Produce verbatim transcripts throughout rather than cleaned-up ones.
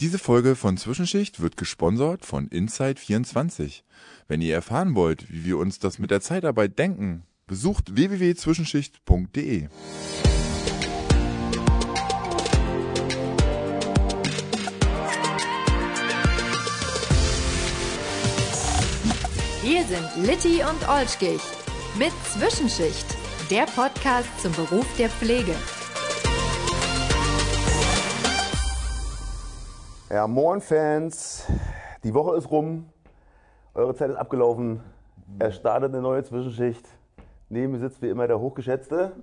Diese Folge von Zwischenschicht wird gesponsert von Inside vierundzwanzig. Wenn ihr erfahren wollt, wie wir uns das mit der Zeitarbeit denken, besucht w w w punkt zwischenschicht punkt d e. Hier sind Litti und Olschkich mit Zwischenschicht, der Podcast zum Beruf der Pflege. Ja, moin Fans, die Woche ist rum, eure Zeit ist abgelaufen, es startet eine neue Zwischenschicht. Neben mir sitzt wie immer der Hochgeschätzte.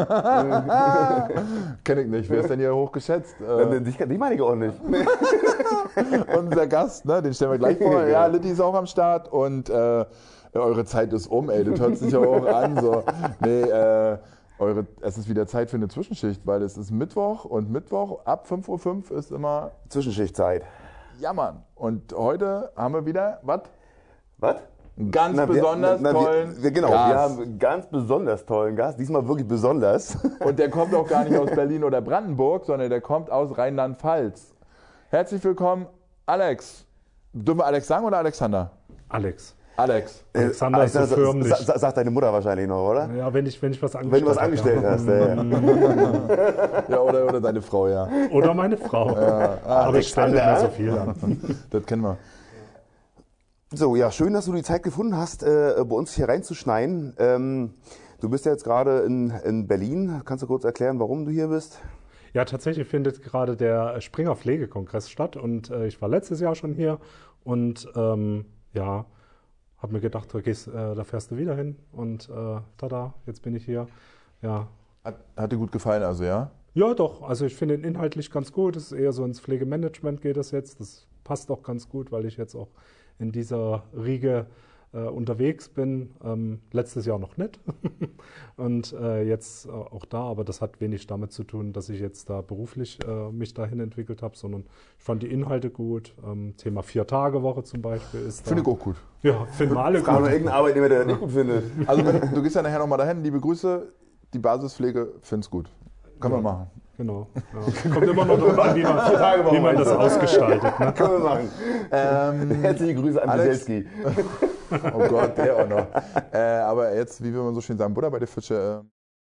Kenn ich nicht, wer ist denn hier hochgeschätzt? Äh, dich, dich meine ich auch nicht. Unser Gast, ne, den stellen wir gleich vor. Ja, Litti ist auch am Start und äh, eure Zeit ist um, ey, das hört sich ja auch an. So. Nee, äh, eure, es ist wieder Zeit für eine Zwischenschicht, weil es ist Mittwoch und Mittwoch ab fünf Uhr fünf ist immer Zwischenschichtzeit. Ja, Mann. Und heute haben wir wieder, was? Was? Einen ganz na, besonders wir, na, tollen wir, wir, Genau, Gast. wir haben einen ganz besonders tollen Gast, diesmal wirklich besonders. Und der kommt auch gar nicht aus Berlin oder Brandenburg, sondern der kommt aus Rheinland-Pfalz. Herzlich willkommen, Alex. Dürfen wir Alex sagen oder Alexander? Alex. Alex. Alexander ist so förmlich. Sa, sagt deine Mutter wahrscheinlich noch, oder? Ja, wenn ich, wenn ich was angestellt Wenn du was angestellt habe, hast. Ja, ja. Ja, oder, oder deine Frau, ja. Oder meine Frau. Ja. Ah, aber ich stelle nicht mehr so viel an. Das kennen wir. So, ja, schön, dass du die Zeit gefunden hast, äh, bei uns hier reinzuschneiden. Ähm, du bist ja jetzt gerade in, in Berlin. Kannst du kurz erklären, warum du hier bist? Ja, tatsächlich findet gerade der Springer Pflegekongress statt und äh, ich war letztes Jahr schon hier und ähm, ja, habe mir gedacht, da, gehst, äh, da fährst du wieder hin und äh, tada, jetzt bin ich hier. Ja. Hat, hat dir gut gefallen, also, ja? Ja, doch. Also ich finde ihn inhaltlich ganz gut. Es ist eher so ins Pflegemanagement geht das jetzt. Das passt auch ganz gut, weil ich jetzt auch in dieser Riege äh, unterwegs bin. Ähm, letztes Jahr noch nicht und äh, jetzt äh, auch da, aber das hat wenig damit zu tun, dass ich jetzt da beruflich äh, mich dahin entwickelt habe, sondern ich fand die Inhalte gut. Ähm, Thema Vier-Tage-Woche zum Beispiel ist da. Finde ich auch gut. Ja, finden wir alle Frag gut. mal irgendeinen Arbeitnehmer, der das nicht gut findet. Also wenn, du gehst ja nachher nochmal dahin, liebe Grüße, die Basispflege find's gut. Können Ja. wir machen. Genau. Ja. Kommt immer noch darauf an, wie man, wie man das ausgestaltet. Ne? Können wir machen. Ähm, Herzliche Grüße an Alex. Biselski. Oh Gott, der auch noch. Äh, aber jetzt, wie will man so schön sagen, Butter bei der Fische. Äh,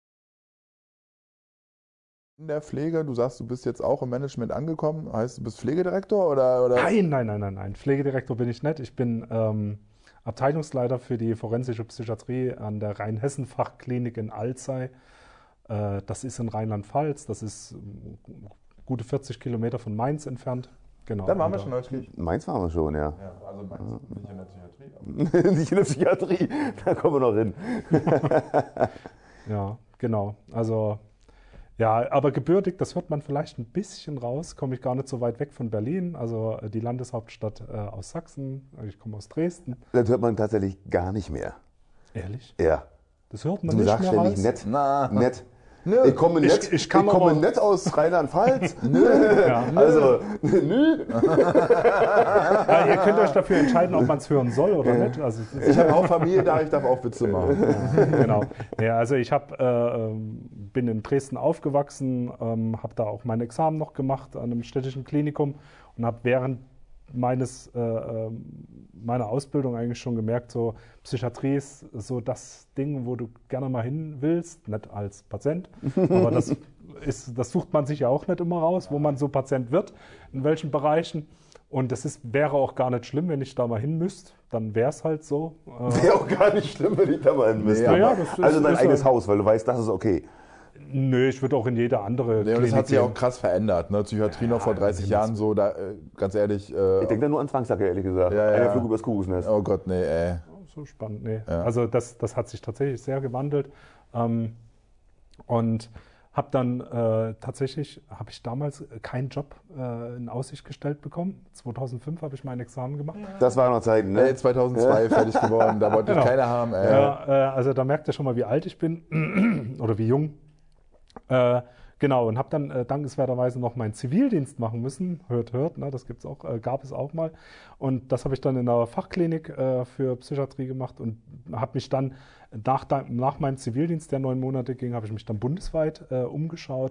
in der Pflege, du sagst, du bist jetzt auch im Management angekommen. Heißt, du bist Pflegedirektor oder? oder? Nein, nein, nein, nein, nein. Pflegedirektor bin ich nicht. Ich bin ähm, Abteilungsleiter für die forensische Psychiatrie an der Rhein-Hessen-Fachklinik in Alzey. Äh, das ist in Rheinland-Pfalz. Das ist ähm, gute vierzig Kilometer von Mainz entfernt. Genau. Dann waren wir Und, schon neulich. Mainz waren wir schon, ja. Ja, also Mainz, nicht in der Psychiatrie. Aber Nicht in der Psychiatrie, da kommen wir noch hin. Ja, genau. Also, ja, aber gebürtig, das hört man vielleicht ein bisschen raus, komme ich gar nicht so weit weg von Berlin. Also äh, die Landeshauptstadt äh, aus Sachsen. Ich komme aus Dresden. Das hört man tatsächlich gar nicht mehr. Ehrlich? Ja. Das hört man Du nicht sagst mehr ständig raus? nett. Na. Nett. Nö. Ich komme Ich- nett, ich kann komme aber- nett aus Rheinland-Pfalz. Ja. Also, nö. Ja, ihr könnt euch dafür entscheiden, ob man es hören soll oder nicht. Also, das Ich habe auch Familie da, ich darf auch Witze machen. genau. Ja, also ich hab, äh, ähm, bin in Dresden aufgewachsen, ähm, habe da auch mein Examen noch gemacht an einem städtischen Klinikum und habe während meines, äh, ähm, meiner Ausbildung eigentlich schon gemerkt, so Psychiatrie ist so das Ding, wo du gerne mal hin willst, nicht als Patient, aber das, ist, das sucht man sich ja auch nicht immer raus, wo man so Patient wird, in welchen Bereichen. Und das ist, wäre auch gar nicht schlimm, wenn ich da mal hin müsste, dann wäre es halt so. Äh, Wäre auch gar nicht schlimm, wenn ich da mal hin müsste. Nee, ja, das ist- also dein ist eigenes ja- Haus, weil du weißt, das ist okay. Nö, ich würde auch in jede andere Ja, und das hat sich gehen. auch krass verändert. Ne? Psychiatrie noch vor dreißig Jahren so, da, äh, ganz ehrlich. Äh, Ich denke da nur an Zwangsjacke, ehrlich gesagt. Ja, ja. Einer Flug übers Kuckucksnest. oh Gott, nee, ey. So spannend, nee. Ja. Also das, das hat sich tatsächlich sehr gewandelt. Ähm, und habe dann äh, tatsächlich, habe ich damals keinen Job äh, in Aussicht gestellt bekommen. zweitausendfünf habe ich mein Examen gemacht. Das waren noch Zeiten, ne? Ey, zweitausendzwei fertig geworden, da wollte Genau. keiner haben. Ey. Ja, äh, also da merkt ihr schon mal, wie alt ich bin oder wie jung. Äh, genau, und habe dann äh, dankenswerterweise noch meinen Zivildienst machen müssen. Hört, hört, ne, das gibt's auch, äh, gab es auch mal. Und das habe ich dann in einer Fachklinik äh, für Psychiatrie gemacht und habe mich dann nach, nach meinem Zivildienst, der neun Monate ging, habe ich mich dann bundesweit äh, umgeschaut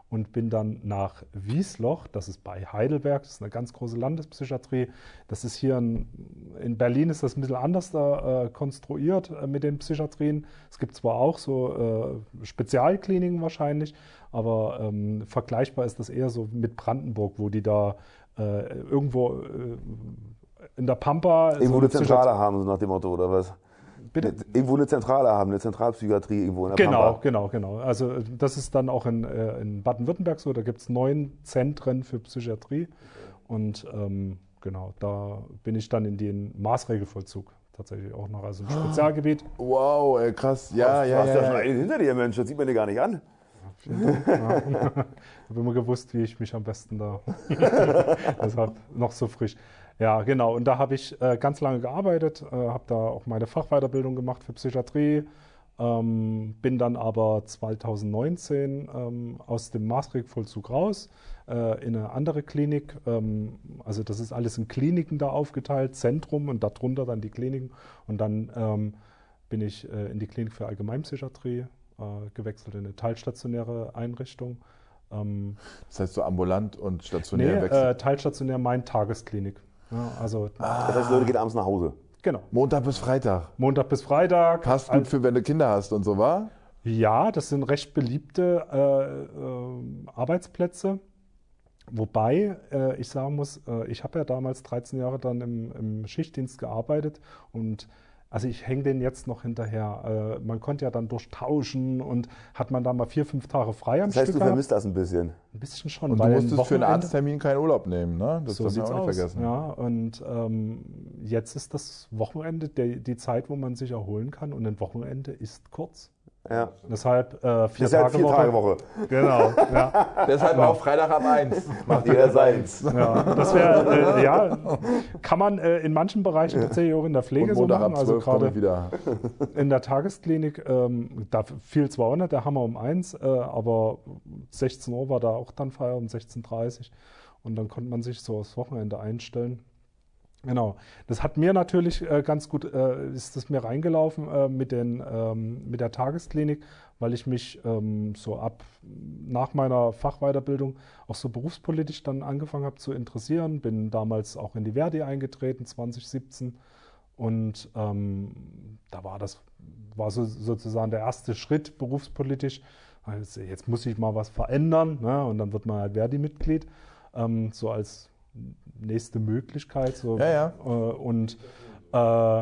und bin dann nach Wiesloch, das ist bei Heidelberg, das ist eine ganz große Landespsychiatrie. Das ist hier in, in Berlin ist das ein bisschen anders da, äh, konstruiert äh, mit den Psychiatrien. Es gibt zwar auch so äh, Spezialkliniken wahrscheinlich, aber ähm, vergleichbar ist das eher so mit Brandenburg, wo die da äh, irgendwo äh, in der Pampa... Irgendwo so eine Psychiatrie- Zentrale haben, so nach dem Motto, oder was? Bitte? Irgendwo eine Zentrale haben, eine Zentralpsychiatrie irgendwo in der Genau, Pampa. genau, genau. Also äh, das ist dann auch in, äh, in Baden-Württemberg so, da gibt es neun Zentren für Psychiatrie und ähm, genau, da bin ich dann in den Maßregelvollzug tatsächlich auch noch, also ein Spezialgebiet. Wow, ey, krass. Ja, Du ja, hast ja ja. schon ja. einen hinter dir, Mensch, das sieht man dir gar nicht an. Ja. Ich habe immer gewusst, wie ich mich am besten da, deshalb noch so frisch. Ja, genau. Und da habe ich äh, ganz lange gearbeitet, äh, habe da auch meine Fachweiterbildung gemacht für Psychiatrie, ähm, bin dann aber zweitausendneunzehn ähm, aus dem Maßregelvollzug raus äh, in eine andere Klinik. Ähm, also das ist alles in Kliniken da aufgeteilt, Zentrum und darunter dann die Kliniken. Und dann ähm, bin ich äh, in die Klinik für Allgemeinpsychiatrie äh, gewechselt, in eine teilstationäre Einrichtung. Ähm, Das heißt so ambulant und stationär nee, wechseln. äh, teilstationär mein Tagesklinik. Ja, also Das heißt, Leute gehen abends nach Hause. genau. Montag bis Freitag. Montag bis Freitag. Passt gut für, wenn du Kinder hast und so, wa? Ja, das sind recht beliebte äh, äh, Arbeitsplätze. Wobei äh, ich sagen muss, äh, ich habe ja damals dreizehn Jahre dann im, im Schichtdienst gearbeitet und also ich hänge den jetzt noch hinterher. Äh, man konnte ja dann durchtauschen und hat man da mal vier, fünf Tage frei am Das heißt, Stück du gehabt. vermisst das ein bisschen. Ein bisschen schon. Und du weil musstest ein für einen Wochenende- Arzttermin keinen Urlaub nehmen, ne? Das So darf man sieht's auch nicht aus. vergessen. Ja, und ähm, jetzt ist das Wochenende der, die Zeit, wo man sich erholen kann. Und ein Wochenende ist kurz. Ja. Deshalb äh, vier Das ist halt Tage vier Woche. Tage Woche. Genau. Ja, Deshalb auch Freitag ab eins. Macht jeder seins. ja. Das wäre äh, ja kann man äh, in manchen Bereichen tatsächlich auch in der Pflege Und so Montag machen. ab Also zwölf komme gerade ich wieder. in der Tagesklinik, ähm, da fiel zwar auch nicht der Hammer um eins, äh, aber sechzehn Uhr war da auch dann Feierabend, sechzehn Uhr dreißig. Und dann konnte man sich so aufs Wochenende einstellen. Genau. Das hat mir natürlich äh, ganz gut, äh, ist das mir reingelaufen äh, mit, den, ähm, mit der Tagesklinik, weil ich mich ähm, so ab nach meiner Fachweiterbildung auch so berufspolitisch dann angefangen habe zu interessieren. Bin damals auch in die Verdi eingetreten, zwanzig siebzehn. Und ähm, da war das war so, sozusagen der erste Schritt berufspolitisch. Also jetzt muss ich mal was verändern, ne? Und dann wird man halt Verdi-Mitglied, ähm, so als nächste Möglichkeit. So. Ja, ja. Äh, und äh,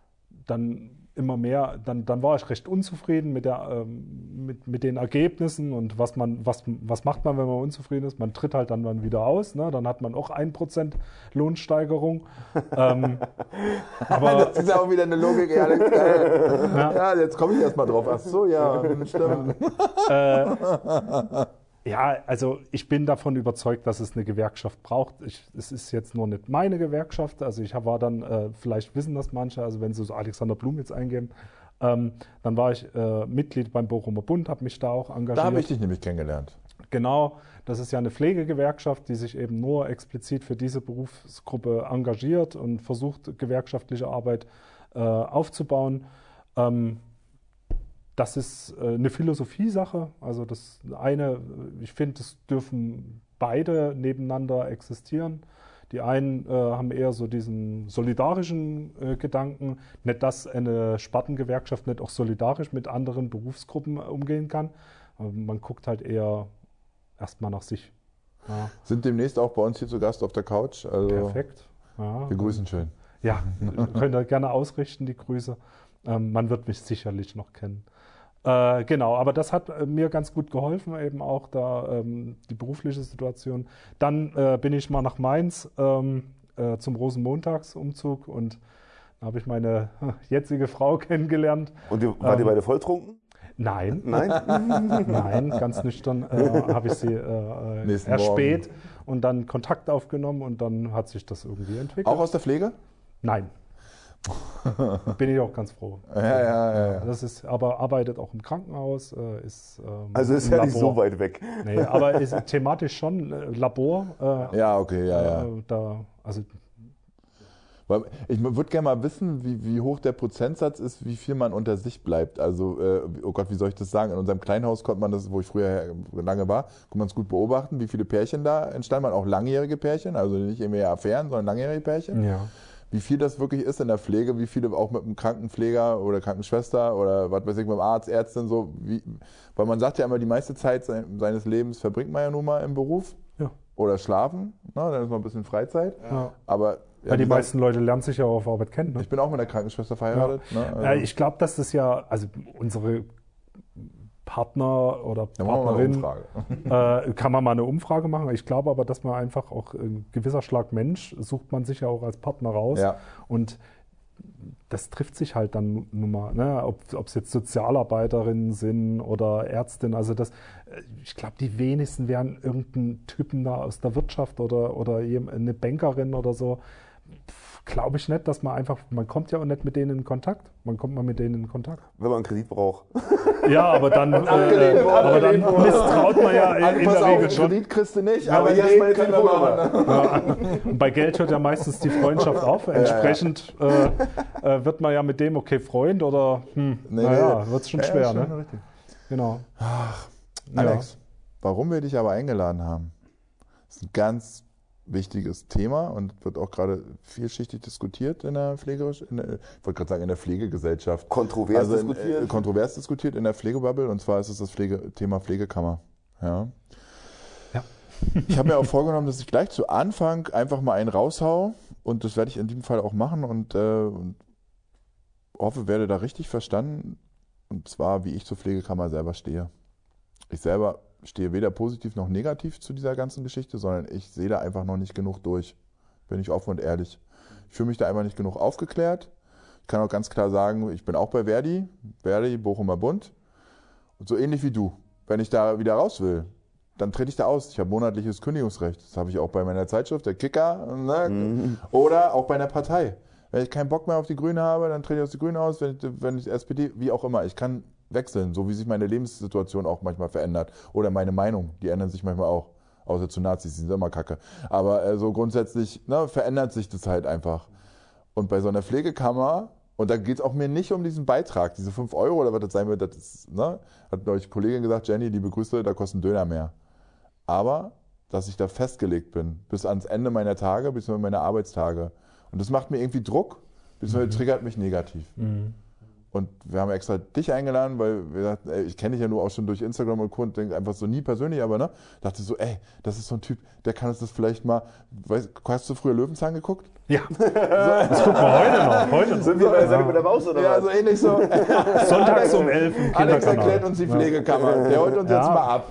dann immer mehr, dann, dann war ich recht unzufrieden mit, der, ähm, mit, mit den Ergebnissen und was man, was, was macht man, wenn man unzufrieden ist? Man tritt halt dann, dann wieder aus, ne? Dann hat man auch ein Prozent Lohnsteigerung. ähm, aber Das ist ja auch wieder eine Logik, ja, Alex, geil. Ja, jetzt komme ich erst mal drauf. Ach so, ja, stimmt. Ja, also ich bin davon überzeugt, dass es eine Gewerkschaft braucht. Ich, es ist jetzt nur nicht meine Gewerkschaft. Also ich war dann, äh, vielleicht wissen das manche, also wenn sie so Alexander Blum jetzt eingeben, ähm, dann war ich äh, Mitglied beim Bochumer Bund, habe mich da auch engagiert. Da habe ich dich nämlich kennengelernt. Genau, das ist ja eine Pflegegewerkschaft, die sich eben nur explizit für diese Berufsgruppe engagiert und versucht, gewerkschaftliche Arbeit äh, aufzubauen. Ähm, Das ist äh, eine Philosophiesache. Also das eine, ich finde, es dürfen beide nebeneinander existieren. Die einen äh, haben eher so diesen solidarischen äh, Gedanken, nicht dass eine Spartengewerkschaft nicht auch solidarisch mit anderen Berufsgruppen äh, umgehen kann. Aber man guckt halt eher erstmal nach sich. Ja, Sind demnächst auch bei uns hier zu Gast auf der Couch. Also perfekt. Ja. wir grüßen schön. Ja, könnt ihr gerne ausrichten, die Grüße. Ähm, man wird mich sicherlich noch kennen. Äh, genau, aber das hat äh, mir ganz gut geholfen, eben auch da ähm, die berufliche Situation. Dann äh, bin ich mal nach Mainz ähm, äh, zum Rosenmontagsumzug und da habe ich meine jetzige Frau kennengelernt. Und ihr, wart Ähm, ihr beide volltrunken? Nein, Nein? nein, ganz nüchtern äh, habe ich sie äh, Nächsten erspäht und dann Kontakt aufgenommen und dann hat sich das irgendwie entwickelt. Auch aus der Pflege? Nein. Bin ich auch ganz froh. Ja, ja, ja. ja. Das ist, aber arbeitet auch im Krankenhaus, äh, ist ähm, Also ist im ja nicht Labor. so weit weg. Nee, aber ist thematisch schon äh, Labor. Äh, Ja, okay, ja, ja. äh, da, also Weil ich würde gerne mal wissen, wie, wie hoch der Prozentsatz ist, wie viel man unter sich bleibt. Also, äh, oh Gott, wie soll ich das sagen? In unserem Kleinhaus konnte man das, wo ich früher lange war, konnte man es gut beobachten, wie viele Pärchen da entstanden waren. Auch langjährige Pärchen, also nicht irgendwie Affären, sondern langjährige Pärchen. Ja. Wie viel das wirklich ist in der Pflege, wie viele auch mit einem Krankenpfleger oder Krankenschwester oder was weiß ich, mit dem Arzt, Ärztin so. Wie, weil man sagt ja immer, die meiste Zeit seines Lebens verbringt man ja nun mal im Beruf. Ja. Oder schlafen, ne? Dann ist noch ein bisschen Freizeit. Ja. Aber ja, die meisten Leute lernen sich ja auf Arbeit kennen. Ne? Ich bin auch mit einer Krankenschwester verheiratet. Ja. Ne? Also ja, ich glaube, dass das ja, also unsere Partner oder da Partnerin, äh, kann man mal eine Umfrage machen. Ich glaube aber, dass man einfach auch ein gewisser Schlag Mensch sucht man sich ja auch als Partner raus. Ja. Und das trifft sich halt dann nun mal, ne? Ob es jetzt Sozialarbeiterinnen sind oder Ärztinnen. Also das, ich glaube, die wenigsten werden irgendeinen Typen da aus der Wirtschaft oder, oder eine Bankerin oder so. Glaube ich nicht, dass man einfach, man kommt ja auch nicht mit denen in Kontakt. Man kommt mal mit denen in Kontakt. Wenn man einen Kredit braucht. Ja, aber dann, äh, aber dann misstraut man ja in, in der Regel auf, schon. Kredit kriegst du nicht, Ja, aber aber hier ist meine können wir machen. Ja. Und bei Geld hört ja meistens die Freundschaft auf. Entsprechend äh, äh, wird man ja mit dem, okay, Freund oder, hm, Nee, naja, nee. wird es schon Ja, schwer, ja, ne? schon richtig. Genau. Ach, Alex, warum wir dich aber eingeladen haben, ist ein ganz wichtiges Thema und wird auch gerade vielschichtig diskutiert in der Pflege, in der, ich wollte gerade sagen in der Pflegegesellschaft. Kontrovers also in, diskutiert. Äh, kontrovers diskutiert in der Pflegebubble, und zwar ist es das Pflege, Thema Pflegekammer. Ja. Ja. Ich habe mir auch vorgenommen, dass ich gleich zu Anfang einfach mal einen raushau, und das werde ich in diesem Fall auch machen, und, äh, und hoffe, werde da richtig verstanden, und zwar, wie ich zur Pflegekammer selber stehe. Ich selber stehe weder positiv noch negativ zu dieser ganzen Geschichte, sondern ich sehe da einfach noch nicht genug durch. Bin ich offen und ehrlich. Ich fühle mich da einfach nicht genug aufgeklärt. Ich kann auch ganz klar sagen, ich bin auch bei Verdi, Verdi, Bochumer Bund. Und so ähnlich wie du. Wenn ich da wieder raus will, dann trete ich da aus. Ich habe monatliches Kündigungsrecht. Das habe ich auch bei meiner Zeitschrift, der Kicker, ne? Mhm. Oder auch bei einer Partei. Wenn ich keinen Bock mehr auf die Grünen habe, dann trete ich aus die Grünen aus, wenn ich, wenn ich S P D, wie auch immer. Ich kann wechseln, so wie sich meine Lebenssituation auch manchmal verändert. Oder meine Meinung, die ändern sich manchmal auch. Außer zu Nazis, die sind immer kacke. Aber äh, so grundsätzlich ne, verändert sich das halt einfach. Und bei so einer Pflegekammer, und da geht es auch mir nicht um diesen Beitrag, diese fünf Euro oder was das sein wird, das ist, ne, hat neulich eine Kollegin gesagt, Jenny, liebe Grüße, da kostet ein Döner mehr. Aber, dass ich da festgelegt bin, bis ans Ende meiner Tage, bis meiner Arbeitstage. Und das macht mir irgendwie Druck, beziehungsweise mhm. triggert mich negativ. Mhm. Und wir haben extra dich eingeladen, weil wir dachten, ey, ich kenne dich ja nur auch schon durch Instagram und Co. und denke einfach so nie persönlich, aber ne, dachte so, ey, das ist so ein Typ, der kann uns das vielleicht mal, weißt, hast du früher Löwenzahn geguckt? Ja, so, das gucken wir heute noch. Heute noch. Sind wir bei der Sendung mit der Maus oder ja, was? so ähnlich so. Sonntags um elf im Kinderkanal. Alex erklärt uns die Pflegekammer, der holt uns ja. jetzt mal ab.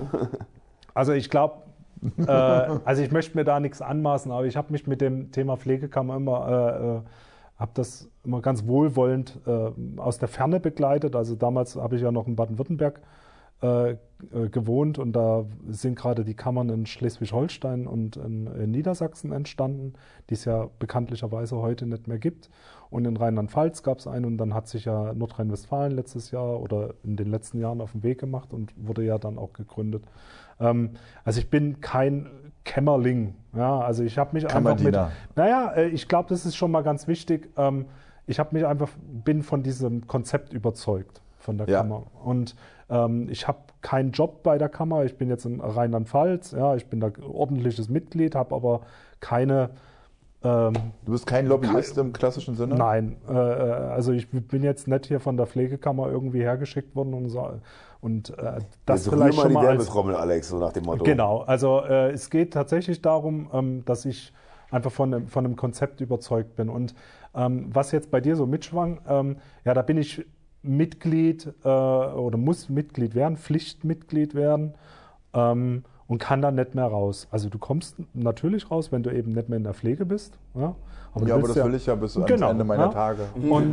Also ich glaube, äh, also ich möchte mir da nichts anmaßen, aber ich habe mich mit dem Thema Pflegekammer immer, äh, äh, habe das immer ganz wohlwollend äh, aus der Ferne begleitet. Also damals habe ich ja noch in Baden-Württemberg äh, gewohnt und da sind gerade die Kammern in Schleswig-Holstein und in, in Niedersachsen entstanden, die es ja bekanntlicherweise heute nicht mehr gibt. Und in Rheinland-Pfalz gab es eine und dann hat sich ja Nordrhein-Westfalen letztes Jahr oder in den letzten Jahren auf den Weg gemacht und wurde ja dann auch gegründet. Ähm, also ich bin kein Kämmerling. Ja, also ich habe mich einfach mit, naja, ich glaube, das ist schon mal ganz wichtig. Ähm, ich habe mich einfach, bin von diesem Konzept überzeugt, von der ja. Kammer. Und ähm, ich habe keinen Job bei der Kammer. Ich bin jetzt in Rheinland-Pfalz. Ja, ich bin da ordentliches Mitglied, habe aber keine. Ähm, du bist kein Lobbyist kein, im klassischen Sinne? Nein, äh, also ich bin jetzt nicht hier von der Pflegekammer irgendwie hergeschickt worden und so. Und äh, das jetzt vielleicht mal schon die mal als Werbetrommel, Alex, so nach dem Motto. Genau, also äh, es geht tatsächlich darum, ähm, dass ich einfach von, von einem Konzept überzeugt bin. Und ähm, was jetzt bei dir so mitschwang, ähm, ja, da bin ich Mitglied äh, oder muss Mitglied werden, Pflichtmitglied werden ähm, und kann dann nicht mehr raus. Also du kommst natürlich raus, wenn du eben nicht mehr in der Pflege bist. Ja, aber, ja, aber das ja, will ich ja bis genau, ans Ende meiner ja. Tage. Und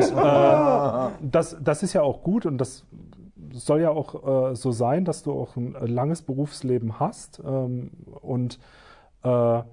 äh, das, das ist ja auch gut und das soll ja auch äh, so sein, dass du auch ein langes Berufsleben hast ähm, und äh,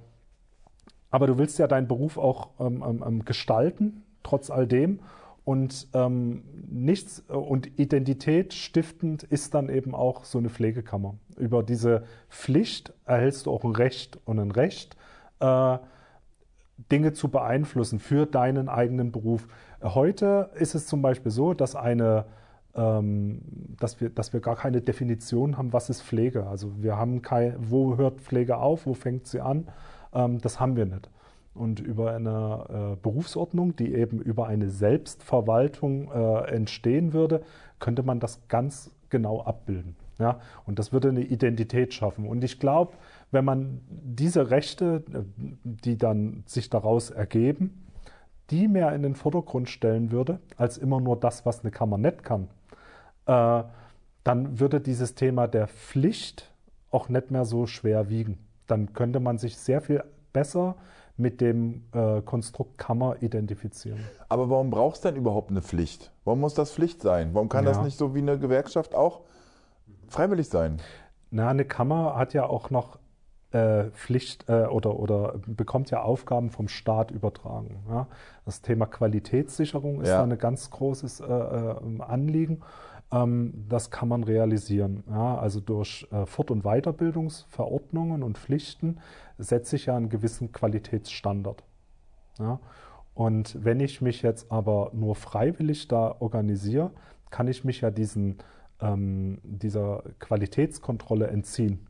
aber du willst ja deinen Beruf auch ähm, ähm, gestalten, trotz all dem. Und ähm, nichts und Identität stiftend ist dann eben auch so eine Pflegekammer. Über diese Pflicht erhältst du auch ein Recht und ein Recht, äh, Dinge zu beeinflussen für deinen eigenen Beruf. Heute ist es zum Beispiel so, dass eine ähm, dass wir, dass wir gar keine Definition haben, was ist Pflege. Also wir haben kein, wo hört Pflege auf, wo fängt sie an, ähm, das haben wir nicht. Und über eine äh, Berufsordnung, die eben über eine Selbstverwaltung äh, entstehen würde, könnte man das ganz genau abbilden. Ja? Und das würde eine Identität schaffen. Und ich glaube, wenn man diese Rechte, die dann sich daraus ergeben, die mehr in den Vordergrund stellen würde, als immer nur das, was eine Kammer nicht kann, äh, dann würde dieses Thema der Pflicht auch nicht mehr so schwer wiegen. Dann könnte man sich sehr viel besser mit dem äh, Konstrukt Kammer identifizieren. Aber warum braucht es denn überhaupt eine Pflicht? Warum muss das Pflicht sein? Warum kann ja. das nicht so wie eine Gewerkschaft auch freiwillig sein? Na, eine Kammer hat ja auch noch äh, Pflicht äh, oder, oder bekommt ja Aufgaben vom Staat übertragen. Ja? Das Thema Qualitätssicherung ist ja. da ein ganz großes äh, äh, Anliegen. Ähm, das kann man realisieren. Ja? Also durch äh, Fort- und Weiterbildungsverordnungen und Pflichten setze ich ja einen gewissen Qualitätsstandard. Ja? Und wenn ich mich jetzt aber nur freiwillig da organisiere, kann ich mich ja diesen, ähm, dieser Qualitätskontrolle entziehen.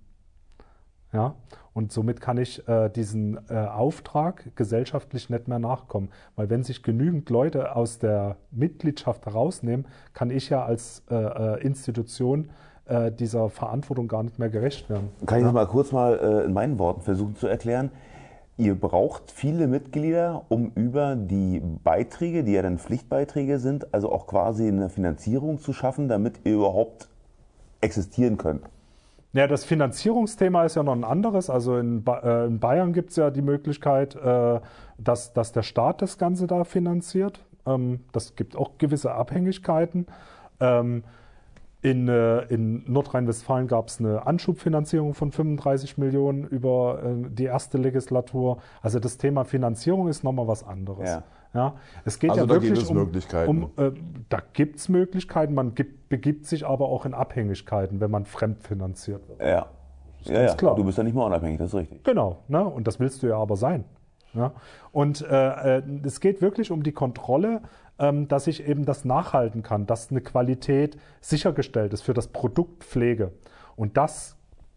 Ja? Und somit kann ich äh, diesen äh, Auftrag gesellschaftlich nicht mehr nachkommen. Weil wenn sich genügend Leute aus der Mitgliedschaft herausnehmen, kann ich ja als äh, äh, Institution äh, dieser Verantwortung gar nicht mehr gerecht werden. Kann ich das mal kurz mal äh, in meinen Worten versuchen zu erklären? Ihr braucht viele Mitglieder, um über die Beiträge, die ja dann Pflichtbeiträge sind, also auch quasi eine Finanzierung zu schaffen, damit ihr überhaupt existieren könnt. Ja, das Finanzierungsthema ist ja noch ein anderes. Also in, ba äh, in Bayern gibt es ja die Möglichkeit, äh, dass, dass der Staat das Ganze da finanziert. Ähm, das gibt auch gewisse Abhängigkeiten. Ähm, in, äh, in Nordrhein-Westfalen gab es eine Anschubfinanzierung von fünfunddreißig Millionen über äh, die erste Legislatur. Also das Thema Finanzierung ist nochmal was anderes. Ja. Ja, es geht also ja da wirklich gibt es um, Möglichkeiten. um äh, da gibt es Möglichkeiten, man gibt, begibt sich aber auch in Abhängigkeiten, wenn man fremdfinanziert wird. Ja, ja, ja. Klar. Du bist ja nicht mehr unabhängig, das ist richtig. Genau, ne? Und das willst du ja aber sein. Ne? Und äh, äh, es geht wirklich um die Kontrolle, ähm, dass ich eben das nachhalten kann, dass eine Qualität sichergestellt ist für das Produkt Pflege. Und das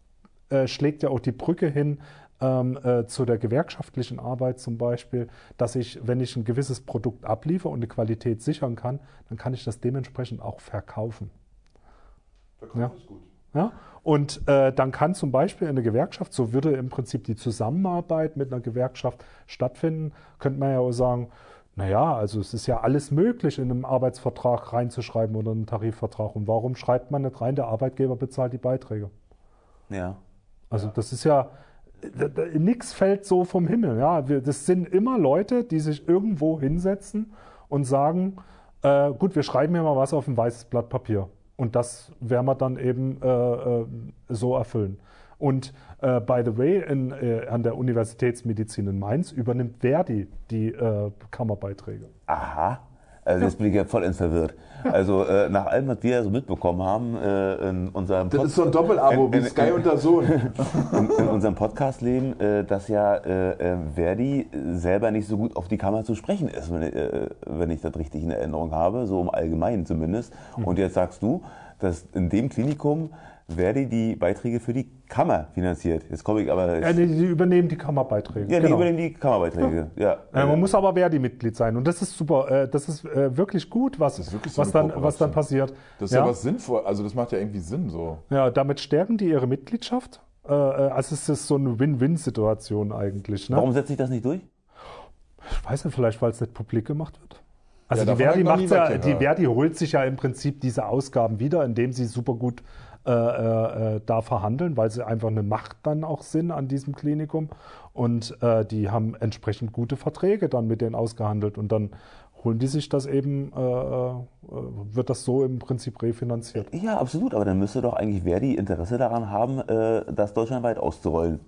äh, schlägt ja auch die Brücke hin Ähm, äh, zu der gewerkschaftlichen Arbeit zum Beispiel, dass ich, wenn ich ein gewisses Produkt abliefere und eine Qualität sichern kann, dann kann ich das dementsprechend auch verkaufen. Verkauf ja. ist gut. Ja? Und äh, dann kann zum Beispiel eine Gewerkschaft, so würde im Prinzip die Zusammenarbeit mit einer Gewerkschaft stattfinden, könnte man ja auch sagen, naja, also es ist ja alles möglich, in einem Arbeitsvertrag reinzuschreiben oder einen Tarifvertrag. Und warum schreibt man nicht rein, der Arbeitgeber bezahlt die Beiträge? Ja. Also das ist ja nichts fällt so vom Himmel. Ja, wir, das sind immer Leute, die sich irgendwo hinsetzen und sagen, äh, gut, wir schreiben hier mal was auf ein weißes Blatt Papier. Und das werden wir dann eben äh, äh, so erfüllen. Und äh, by the way, in, äh, an der Universitätsmedizin in Mainz übernimmt Verdi die äh, Kammerbeiträge. Aha. Also jetzt bin ich ja vollends verwirrt. Also äh, nach allem, was wir so mitbekommen haben äh, in unserem Das Pod ist so ein Doppelabo wie Sky und der Sohn. In, in unserem Podcast-Leben, äh, dass ja äh, Verdi selber nicht so gut auf die Kammer zu sprechen ist, wenn, äh, wenn ich das richtig in Erinnerung habe, so im Allgemeinen zumindest. Und jetzt sagst du, dass in dem Klinikum Verdi die Beiträge für die Kammer finanziert. Jetzt komme ich aber... Ja, die, die übernehmen die Kammerbeiträge. Ja, die genau. übernehmen die Kammerbeiträge. Ja. Ja. Ja, man muss aber Verdi-Mitglied sein. Und das ist super. Das ist wirklich gut, was, wirklich was, dann, was dann passiert. Das ist ja, ja was sinnvoll. Also das macht ja irgendwie Sinn so. Ja, damit stärken die ihre Mitgliedschaft. Also es ist so eine Win-Win-Situation eigentlich. Ne? Warum setzt sich das nicht durch? Ich weiß nicht, vielleicht weil es nicht publik gemacht wird. Also ja, die, Verdi macht's ja, die Verdi holt sich ja im Prinzip diese Ausgaben wieder, indem sie super gut äh, äh, da verhandeln, weil sie einfach eine Macht dann auch sind an diesem Klinikum. Und äh, die haben entsprechend gute Verträge dann mit denen ausgehandelt. Und dann holen die sich das eben, äh, äh, wird das so im Prinzip refinanziert. Ja, absolut. Aber dann müsste doch eigentlich Verdi Interesse daran haben, äh, das deutschlandweit auszurollen.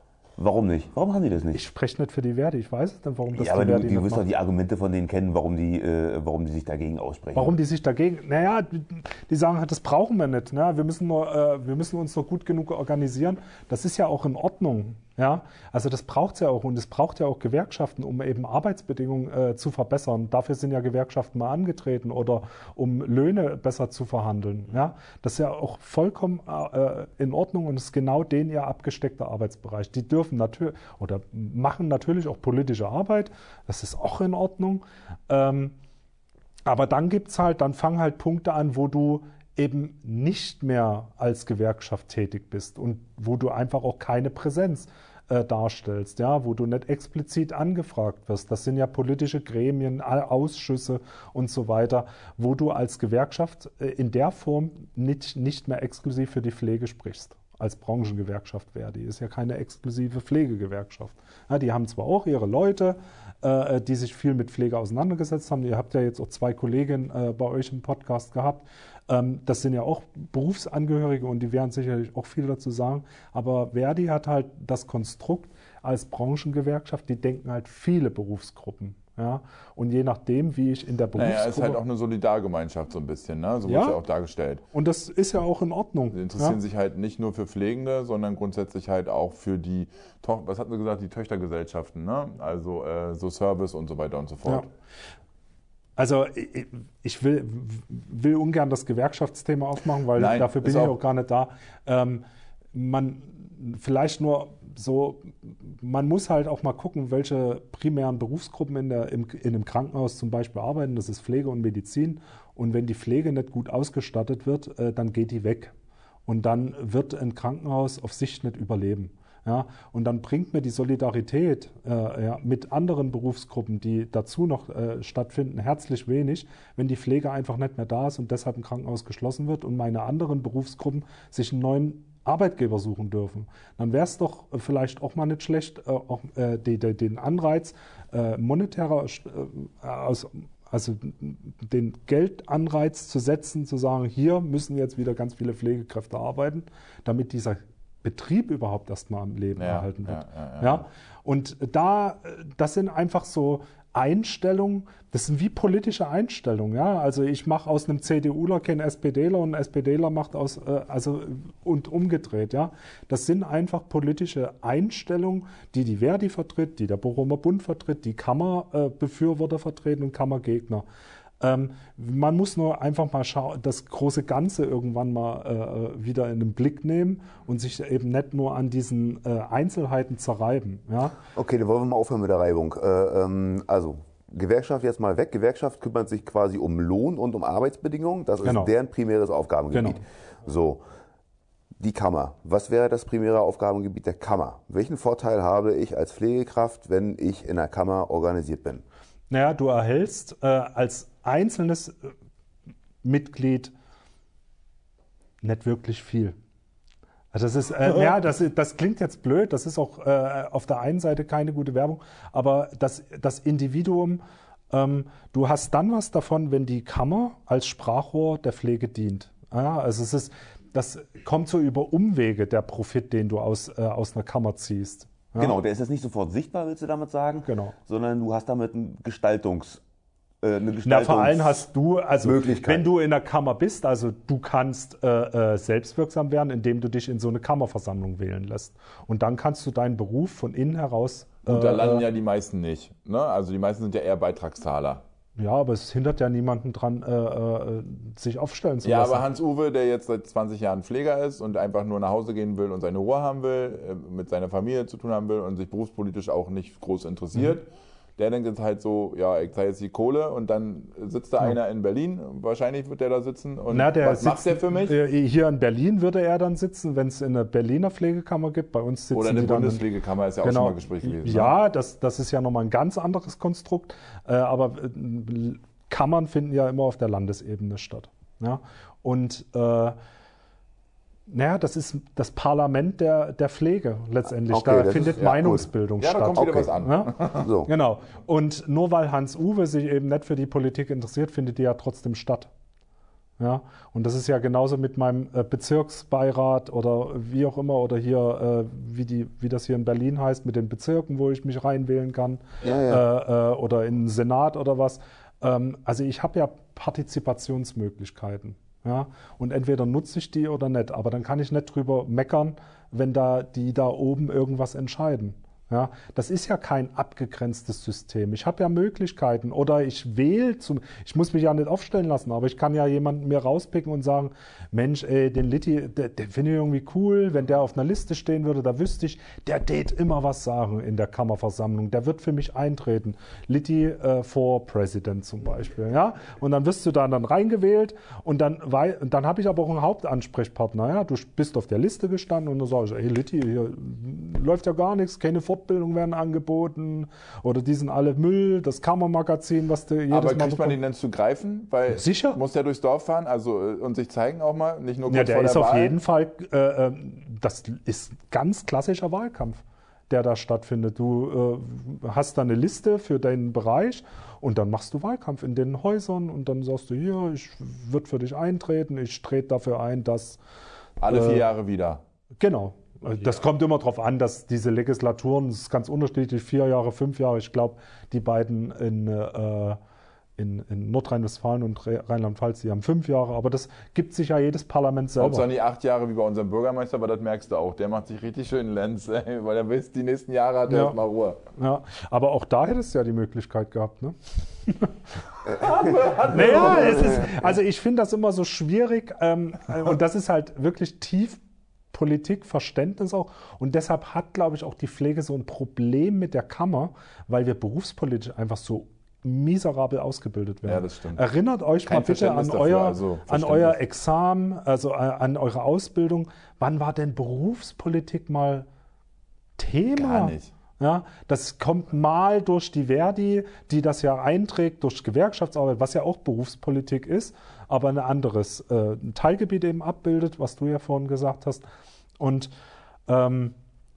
Warum nicht? Warum haben die das nicht? Ich spreche nicht für die Verdi, ich weiß nicht, warum das ja, die aber Verdi du, du wirst macht. doch die Argumente von denen kennen, warum die, äh, warum die sich dagegen aussprechen. Warum die sich dagegen, naja, die sagen halt, das brauchen wir nicht. Ne? Wir, müssen nur, äh, wir müssen uns nur gut genug organisieren. Das ist ja auch in Ordnung. Ja, also das braucht es ja auch und es braucht ja auch Gewerkschaften, um eben Arbeitsbedingungen äh, zu verbessern. Dafür sind ja Gewerkschaften mal angetreten oder um Löhne besser zu verhandeln. Ja, das ist ja auch vollkommen äh, in Ordnung und ist genau den ihr abgesteckter Arbeitsbereich. Die dürfen natürlich oder machen natürlich auch politische Arbeit. Das ist auch in Ordnung. Ähm, aber dann gibt's halt, dann fangen halt Punkte an, wo du eben nicht mehr als Gewerkschaft tätig bist und wo du einfach auch keine Präsenz äh, darstellst, ja, wo du nicht explizit angefragt wirst. Das sind ja politische Gremien, Ausschüsse und so weiter, wo du als Gewerkschaft äh, in der Form nicht, nicht mehr exklusiv für die Pflege sprichst. Als Branchengewerkschaft wäre die. Ist ja keine exklusive Pflegegewerkschaft. Ja, die haben zwar auch ihre Leute, äh, die sich viel mit Pflege auseinandergesetzt haben. Ihr habt ja jetzt auch zwei Kolleginnen äh, bei euch im Podcast gehabt. Ähm, das sind ja auch Berufsangehörige und die werden sicherlich auch viel dazu sagen. Aber Verdi hat halt das Konstrukt als Branchengewerkschaft, die denken halt viele Berufsgruppen. Ja, und je nachdem, wie ich in der Berufsgruppe... Naja, ist halt auch eine Solidargemeinschaft so ein bisschen, ne? So ja. wird es ja auch dargestellt. Und das ist ja auch in Ordnung. Sie interessieren ja. sich halt nicht nur für Pflegende, sondern grundsätzlich halt auch für die, to- was hatten Sie gesagt, die Töchtergesellschaften, ne? Also äh, so Service und so weiter und so fort. Ja. Also ich, ich will, will ungern das Gewerkschaftsthema aufmachen, weil Nein, dafür bin ist ich auch auch gar nicht da. Ähm, man vielleicht nur so, man muss halt auch mal gucken, welche primären Berufsgruppen in, der, im, in einem Krankenhaus zum Beispiel arbeiten. Das ist Pflege und Medizin. Und wenn die Pflege nicht gut ausgestattet wird, äh, dann geht die weg. Und dann wird ein Krankenhaus auf Sicht nicht überleben. Ja, und dann bringt mir die Solidarität äh, ja, mit anderen Berufsgruppen, die dazu noch äh, stattfinden, herzlich wenig, wenn die Pflege einfach nicht mehr da ist und deshalb ein Krankenhaus geschlossen wird und meine anderen Berufsgruppen sich einen neuen Arbeitgeber suchen dürfen. Dann wäre es doch vielleicht auch mal nicht schlecht, äh, auch, äh, die, die, den Anreiz äh, monetärer, äh, aus, also den Geldanreiz zu setzen, zu sagen, hier müssen jetzt wieder ganz viele Pflegekräfte arbeiten, damit dieser Betrieb überhaupt erstmal am Leben Ja, erhalten wird. ja, ja, ja. Ja? Und da, das sind einfach so Einstellungen, das sind wie politische Einstellungen. Ja? Also ich mache aus einem CDUler keinen SPDler und ein SPDler macht aus, äh, also und umgedreht. Ja? Das sind einfach politische Einstellungen, die die Verdi vertritt, die der Bochumer Bund vertritt, die Kammerbefürworter vertreten und Kammergegner. Ähm, man muss nur einfach mal schauen, das große Ganze irgendwann mal äh, wieder in den Blick nehmen und sich eben nicht nur an diesen äh, Einzelheiten zerreiben. Ja? Okay, dann wollen wir mal aufhören mit der Reibung. Äh, ähm, also Gewerkschaft jetzt mal weg. Gewerkschaft kümmert sich quasi um Lohn und um Arbeitsbedingungen. Das ist Genau. deren primäres Aufgabengebiet. Genau. So, die Kammer. Was wäre das primäre Aufgabengebiet der Kammer? Welchen Vorteil habe ich als Pflegekraft, wenn ich in der Kammer organisiert bin? Naja, du erhältst äh, als einzelnes äh, Mitglied nicht wirklich viel. Also das ist, äh, ja, das, das klingt jetzt blöd, das ist auch äh, auf der einen Seite keine gute Werbung, aber das, das Individuum, ähm, du hast dann was davon, wenn die Kammer als Sprachrohr der Pflege dient. Ja, also es ist, das kommt so über Umwege, der Profit, den du aus, äh, aus einer Kammer ziehst. Ja. Genau, der ist jetzt nicht sofort sichtbar, willst du damit sagen? Genau. Sondern du hast damit ein Gestaltungs, äh, eine Gestaltungs- Na, vor allem hast du, also Möglichkeit. wenn du in der Kammer bist, also du kannst äh, äh, selbstwirksam werden, indem du dich in so eine Kammerversammlung wählen lässt. Und dann kannst du deinen Beruf von innen heraus... Und da äh, landen ja die meisten nicht. Ne? Also die meisten sind ja eher Beitragszahler. Ja, aber es hindert ja niemanden dran, äh, äh, sich aufstellen zu Ja, lassen. aber Hans-Uwe, der jetzt seit zwanzig Jahren Pfleger ist und einfach nur nach Hause gehen will und seine Ruhe haben will, äh, mit seiner Familie zu tun haben will und sich berufspolitisch auch nicht groß interessiert, mhm. der denkt jetzt halt so, ja, ich zahle jetzt die Kohle und dann sitzt da ja. einer in Berlin, wahrscheinlich wird der da sitzen und Na, der was macht der für mich? Äh, hier in Berlin würde er dann sitzen, wenn es eine Berliner Pflegekammer gibt. Bei uns sitzen Oder eine die dann Bundespflegekammer ist ja genau, auch schon mal Gespräch gewesen. Ja, ne? das, das, das ist ja nochmal ein ganz anderes Konstrukt, äh, aber äh, Kammern finden ja immer auf der Landesebene statt. Ja? Und äh, naja, das ist das Parlament der, der Pflege letztendlich. Okay, da findet ist, ja, Meinungsbildung ja, statt. da kommt wieder Okay. was an. Ja? So. Genau. Und nur weil Hans-Uwe sich eben nicht für die Politik interessiert, findet die ja trotzdem statt. Ja? Und das ist ja genauso mit meinem äh, Bezirksbeirat oder wie auch immer oder hier, äh, wie, die, wie das hier in Berlin heißt, mit den Bezirken, wo ich mich reinwählen kann Ja, ja. Äh, äh, oder in den Senat oder was. Ähm, also ich habe ja Partizipationsmöglichkeiten. Ja? Und entweder nutze ich die oder nicht. Aber dann kann ich nicht drüber meckern, wenn da die da oben irgendwas entscheiden. Ja, das ist ja kein abgegrenztes System. Ich habe ja Möglichkeiten oder ich wähle, zum, ich muss mich ja nicht aufstellen lassen, aber ich kann ja jemanden mir rauspicken und sagen, Mensch, ey, den Litti, den, den finde ich irgendwie cool, wenn der auf einer Liste stehen würde, da wüsste ich, der tät immer was sagen in der Kammerversammlung, der wird für mich eintreten. Litti äh, for President zum Beispiel, ja, und dann wirst du da dann reingewählt und dann, dann habe ich aber auch einen Hauptansprechpartner, ja, du bist auf der Liste gestanden und dann sage ich, ey Litti, hier läuft ja gar nichts, keine Fortbildung werden angeboten oder die sind alle Müll, das Kammermagazin, was du jedes Aber Mal kriegt man bekommst. den denn zu greifen? Weil Sicher. Muss der durchs Dorf fahren also, und sich zeigen auch mal, nicht nur kurz Ja, der vor ist der auf Wahl? jeden Fall, äh, das ist ganz klassischer Wahlkampf, der da stattfindet. Du äh, hast da eine Liste für deinen Bereich und dann machst du Wahlkampf in den Häusern und dann sagst du, hier, ich würde für dich eintreten, ich trete dafür ein, dass... Alle vier äh, Jahre wieder. Genau. Das kommt immer darauf an, dass diese Legislaturen, das ist ganz unterschiedlich, vier Jahre, fünf Jahre. Ich glaube, die beiden in, äh, in, in Nordrhein-Westfalen und Rheinland-Pfalz, die haben fünf Jahre. Aber das gibt sich ja jedes Parlament selber. Hauptsache nicht acht Jahre wie bei unserem Bürgermeister, aber das merkst du auch. Der macht sich richtig schön Lenz, ey, weil er weiß, die nächsten Jahre hat er Ja. erstmal Ruhe. Ja, aber auch da hättest du ja die Möglichkeit gehabt, ne? naja, es ist, also ich finde das immer so schwierig ähm, und das ist halt wirklich tief Politikverständnis auch. Und deshalb hat, glaube ich, auch die Pflege so ein Problem mit der Kammer, weil wir berufspolitisch einfach so miserabel ausgebildet werden. Ja, das stimmt. Erinnert euch Kein mal bitte an Verständnis dafür, euer, also an Verständnis. euer Examen, also an eure Ausbildung. Wann war denn Berufspolitik mal Thema? Gar nicht. Ja, das kommt mal durch die Verdi, die das ja einträgt, durch Gewerkschaftsarbeit, was ja auch Berufspolitik ist, aber ein anderes äh, Teilgebiet eben abbildet, was du ja vorhin gesagt hast. Und ähm,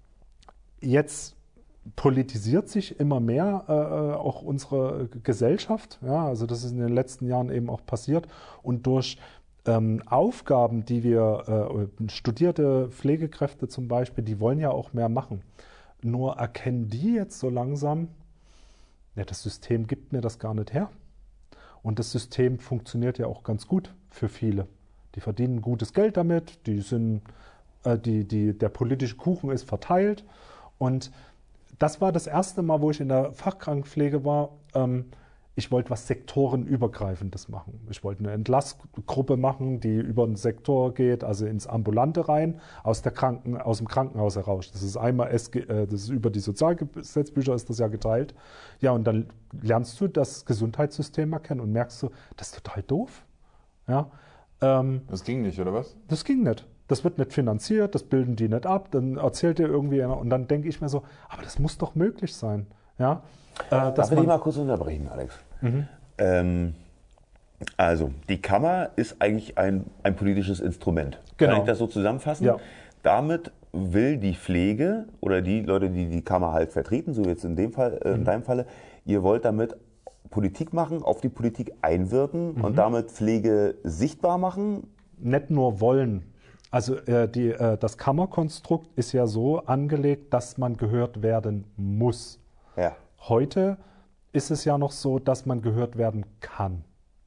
jetzt politisiert sich immer mehr äh, auch unsere Gesellschaft. Ja, also das ist in den letzten Jahren eben auch passiert. Und durch ähm, Aufgaben, die wir, äh, studierte Pflegekräfte zum Beispiel, die wollen ja auch mehr machen. Nur erkennen die jetzt so langsam, ja, das System gibt mir das gar nicht her. Und das System funktioniert ja auch ganz gut für viele. Die verdienen gutes Geld damit, die sind, äh, die, die, der politische Kuchen ist verteilt. Und das war das erste Mal, wo ich in der Fachkrankenpflege war. Ähm, ich wollte was Sektorenübergreifendes machen. Ich wollte eine Entlassgruppe machen, die über den Sektor geht, also ins Ambulante rein, aus, der Kranken, aus dem Krankenhaus heraus. Das ist einmal S G, äh, das ist über die Sozialgesetzbücher ist das ja geteilt. Ja, und dann lernst du das Gesundheitssystem erkennen und merkst du, das ist total doof. Ja, ähm, Das ging nicht, oder was? das ging nicht. Das wird nicht finanziert, das bilden die nicht ab, dann erzählt dir irgendwie einer und dann denke ich mir so, aber das muss doch möglich sein. Ja, äh, Darf ich dich mal kurz unterbrechen, Alex? Mhm. Ähm, also, die Kammer ist eigentlich ein, ein politisches Instrument. Genau. Kann ich das so zusammenfassen? Ja. Damit will die Pflege oder die Leute, die die Kammer halt vertreten, so jetzt in dem Fall, äh, in deinem Falle, ihr wollt damit Politik machen, auf die Politik einwirken Mhm. und damit Pflege sichtbar machen? Nicht nur wollen. Also äh, die, äh, das Kammerkonstrukt ist ja so angelegt, dass man gehört werden muss. Ja. Heute ist es ja noch so, dass man gehört werden kann.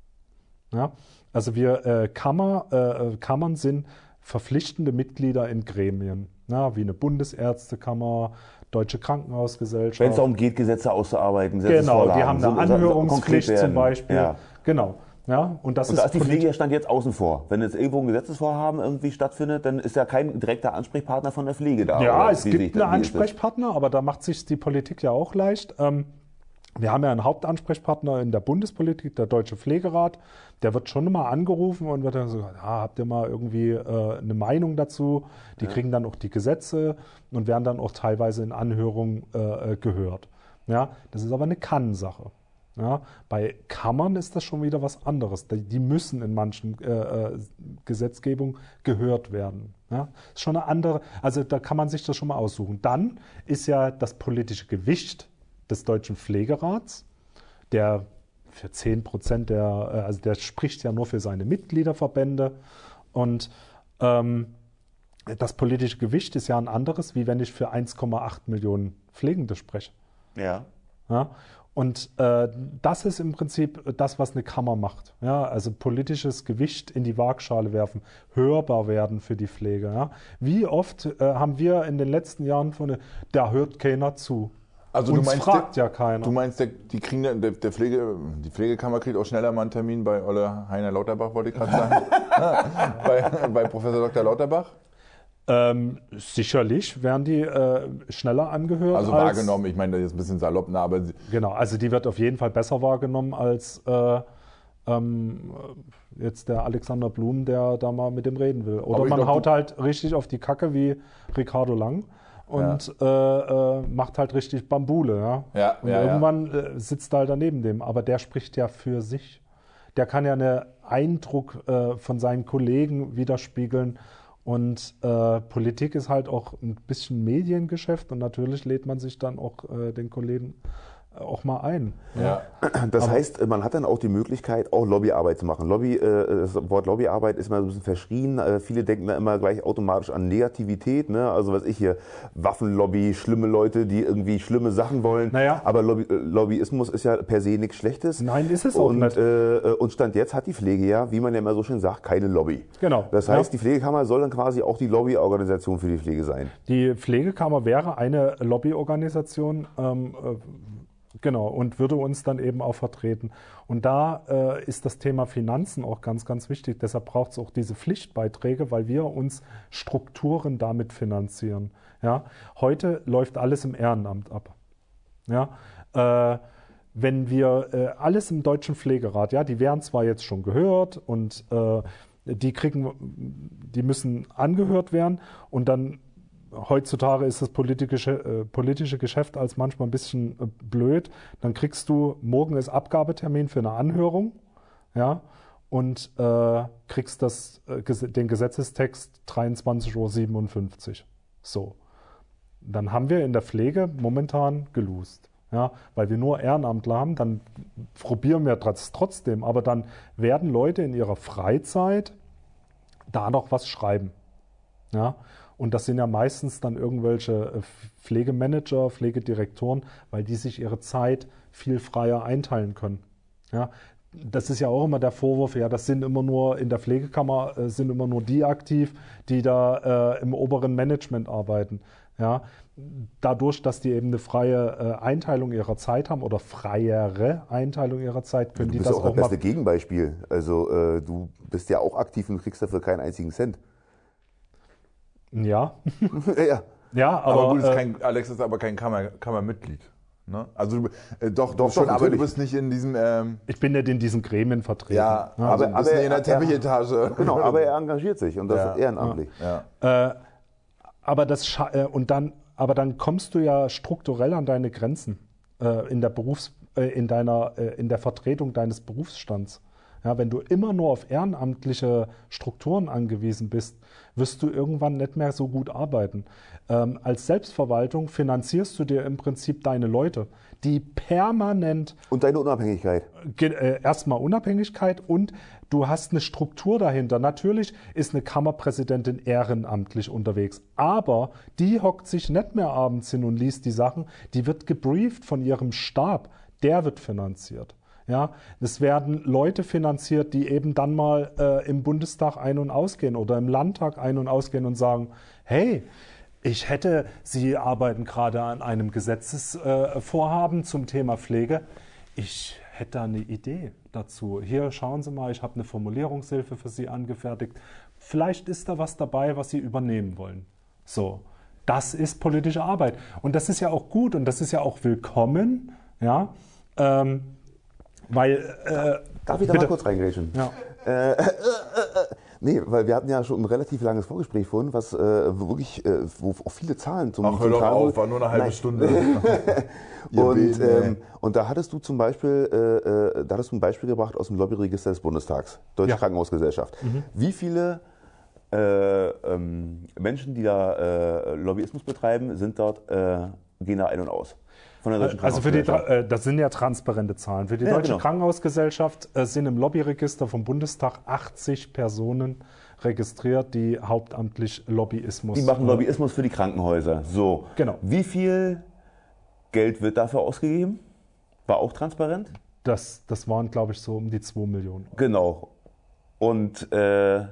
Ja? Also wir äh, Kammer, äh, Kammern sind verpflichtende Mitglieder in Gremien, ja, wie eine Bundesärztekammer, Deutsche Krankenhausgesellschaft. Wenn es darum geht, Gesetze auszuarbeiten, Genau, Gesetzesvorlagen, die haben so- eine so- Anhörungspflicht konkret zum werden. Beispiel. Ja. Genau. Ja, und das Und da ist ist die politi- Pflege ja Stand jetzt außen vor. Wenn jetzt irgendwo ein Gesetzesvorhaben irgendwie stattfindet, dann ist ja kein direkter Ansprechpartner von der Pflege da. Ja, oder es wie sehe ich gibt das- einen wie ist das? Ansprechpartner, aber da macht sich die Politik ja auch leicht. Ähm, wir haben ja einen Hauptansprechpartner in der Bundespolitik, der Deutsche Pflegerat. Der wird schon mal angerufen und wird dann so, ja, habt ihr mal irgendwie äh, eine Meinung dazu? Die kriegen dann auch die Gesetze und werden dann auch teilweise in Anhörungen äh, gehört. Ja, das ist aber eine Kann-Sache. Ja, bei Kammern ist das schon wieder was anderes. Die, die müssen in manchen äh, äh, Gesetzgebungen gehört werden. Ja, ist schon eine andere, also da kann man sich das schon mal aussuchen. Dann ist ja das politische Gewicht des Deutschen Pflegerats, der für zehn Prozent der, äh, also der spricht ja nur für seine Mitgliederverbände und ähm, das politische Gewicht ist ja ein anderes, wie wenn ich für eins Komma acht Millionen Pflegende spreche. Ja. Ja? Und äh, das ist im Prinzip das, was eine Kammer macht. Ja? Also politisches Gewicht in die Waagschale werfen, hörbar werden für die Pflege. Ja? Wie oft äh, haben wir in den letzten Jahren von, der, da hört keiner zu. Also Uns du meinst, fragt der, ja keiner. Du meinst, der, die, kriegen, der, der Pflege, die Pflegekammer kriegt auch schneller mal einen Termin bei Olle Heiner Lauterbach, wollte ich gerade sagen. bei, bei Professor Doktor Lauterbach? Ähm, sicherlich werden die äh, schneller angehört. Also als, wahrgenommen, ich meine, das ist ein bisschen salopp, ne, aber... Genau, also die wird auf jeden Fall besser wahrgenommen als äh, ähm, jetzt der Alexander Blum, der da mal mit dem reden will. Oder man glaub, haut halt richtig auf die Kacke wie Ricardo Lang und ja. äh, äh, macht halt richtig Bambule. Ja? Ja, und ja, irgendwann ja. Äh, sitzt er halt daneben dem, aber der spricht ja für sich. Der kann ja einen Eindruck äh, von seinen Kollegen widerspiegeln. Und äh, Politik ist halt auch ein bisschen Mediengeschäft und natürlich lädt man sich dann auch äh, den Kollegen auch mal ein. Ja. Das Aber heißt, man hat dann auch die Möglichkeit, auch Lobbyarbeit zu machen. Lobby, äh, das Wort Lobbyarbeit ist immer so ein bisschen verschrien. Äh, viele denken da immer gleich automatisch an Negativität. Ne? Also was ich hier, Waffenlobby, schlimme Leute, die irgendwie schlimme Sachen wollen. Naja. Aber Lobby, äh, Lobbyismus ist ja per se nichts Schlechtes. Nein, ist es auch und, nicht. Äh, und Stand jetzt hat die Pflege ja, wie man ja immer so schön sagt, keine Lobby. Genau. Das heißt, ja. die Pflegekammer soll dann quasi auch die Lobbyorganisation für die Pflege sein. Die Pflegekammer wäre eine Lobbyorganisation, ähm, äh, genau, und würde uns dann eben auch vertreten. Und da äh, ist das Thema Finanzen auch ganz, ganz wichtig. Deshalb braucht es auch diese Pflichtbeiträge, weil wir uns Strukturen damit finanzieren. Ja? Heute läuft alles im Ehrenamt ab. Ja? Äh, wenn wir äh, alles im Deutschen Pflegerat, ja, die werden zwar jetzt schon gehört und äh, die kriegen, die müssen angehört werden und dann heutzutage ist das politische, äh, politische Geschäft als manchmal ein bisschen äh, blöd. Dann kriegst du, morgen ist Abgabetermin für eine Anhörung, ja, und äh, kriegst das, äh, den Gesetzestext dreiundzwanzig Uhr siebenundfünfzig. So. Dann haben wir in der Pflege momentan gelost. Ja, weil wir nur Ehrenamtler haben, dann probieren wir das trotzdem. Aber dann werden Leute in ihrer Freizeit da noch was schreiben. Ja, und das sind ja meistens dann irgendwelche Pflegemanager, Pflegedirektoren, weil die sich ihre Zeit viel freier einteilen können. Ja, das ist ja auch immer der Vorwurf, ja, das sind immer nur in der Pflegekammer äh, sind immer nur die aktiv, die da äh, im oberen Management arbeiten. Ja, dadurch, dass die eben eine freie äh, Einteilung ihrer Zeit haben oder freiere Einteilung ihrer Zeit, können du die das auch mal... Du bist auch auch das beste Gegenbeispiel. Also äh, du bist ja auch aktiv und kriegst dafür keinen einzigen Cent. Ja. ja. Ja, aber, aber gut, ist äh, kein, Alex ist aber kein Kammer, Kammermitglied. Ne? Also du, äh, doch, doch, doch schon, doch, aber du bist nicht in diesem... Ähm, ich bin nicht in diesen Gremien vertreten. Ja, ja. also aber, ein bisschen aber in der er, Teppichetage. Genau, aber er engagiert sich und das Ja. ist ehrenamtlich. Ja. Äh, aber, das Scha- äh, und dann, aber dann kommst du ja strukturell an deine Grenzen äh, in der Berufs-, äh, in deiner, äh, in der Vertretung deines Berufsstands. Ja, wenn du immer nur auf ehrenamtliche Strukturen angewiesen bist, wirst du irgendwann nicht mehr so gut arbeiten. Ähm, als Selbstverwaltung finanzierst du dir im Prinzip deine Leute, die permanent... Und deine Unabhängigkeit. Äh, erstmal Unabhängigkeit und du hast eine Struktur dahinter. Natürlich ist eine Kammerpräsidentin ehrenamtlich unterwegs, aber die hockt sich nicht mehr abends hin und liest die Sachen, die wird gebrieft von ihrem Stab, der wird finanziert. Ja, es werden Leute finanziert, die eben dann mal äh, im Bundestag ein- und ausgehen oder im Landtag ein- und ausgehen und sagen, hey, ich hätte, Sie arbeiten gerade an einem Gesetzesvorhaben äh, zum Thema Pflege, ich hätte da eine Idee dazu. Hier, schauen Sie mal, ich habe eine Formulierungshilfe für Sie angefertigt. Vielleicht ist da was dabei, was Sie übernehmen wollen. So, das ist politische Arbeit. Und das ist ja auch gut und das ist ja auch willkommen, ja, ähm, weil, äh, Darf ich da bitte? mal kurz reingrätschen? Ja. Äh, äh, äh, äh, nee, weil wir hatten ja schon ein relativ langes Vorgespräch vorhin, was äh, wirklich, äh, wo auch viele Zahlen zum Ach, hör doch Tragen- auf, war nur eine halbe Nein. Stunde. Ihr und, Beten, ey. ähm, und da hattest du zum Beispiel, äh, äh, da hattest du ein Beispiel gebracht aus dem Lobbyregister des Bundestags, Deutsche Ja. Krankenhausgesellschaft. Wie viele äh, ähm, Menschen, die da äh, Lobbyismus betreiben, sind dort, äh, gehen da ein und aus? Von der Deutschen Also für die, Krankenhausgesellschaft. äh, das sind ja transparente Zahlen. Für die Ja, Deutsche genau. Krankenhausgesellschaft äh, sind im Lobbyregister vom Bundestag achtzig Personen registriert, die hauptamtlich Lobbyismus Die machen äh, Lobbyismus für die Krankenhäuser. So. Genau. Wie viel Geld wird dafür ausgegeben? War auch transparent? Das, das waren, glaube ich, so um die zwei Millionen Euro. Genau. Und äh,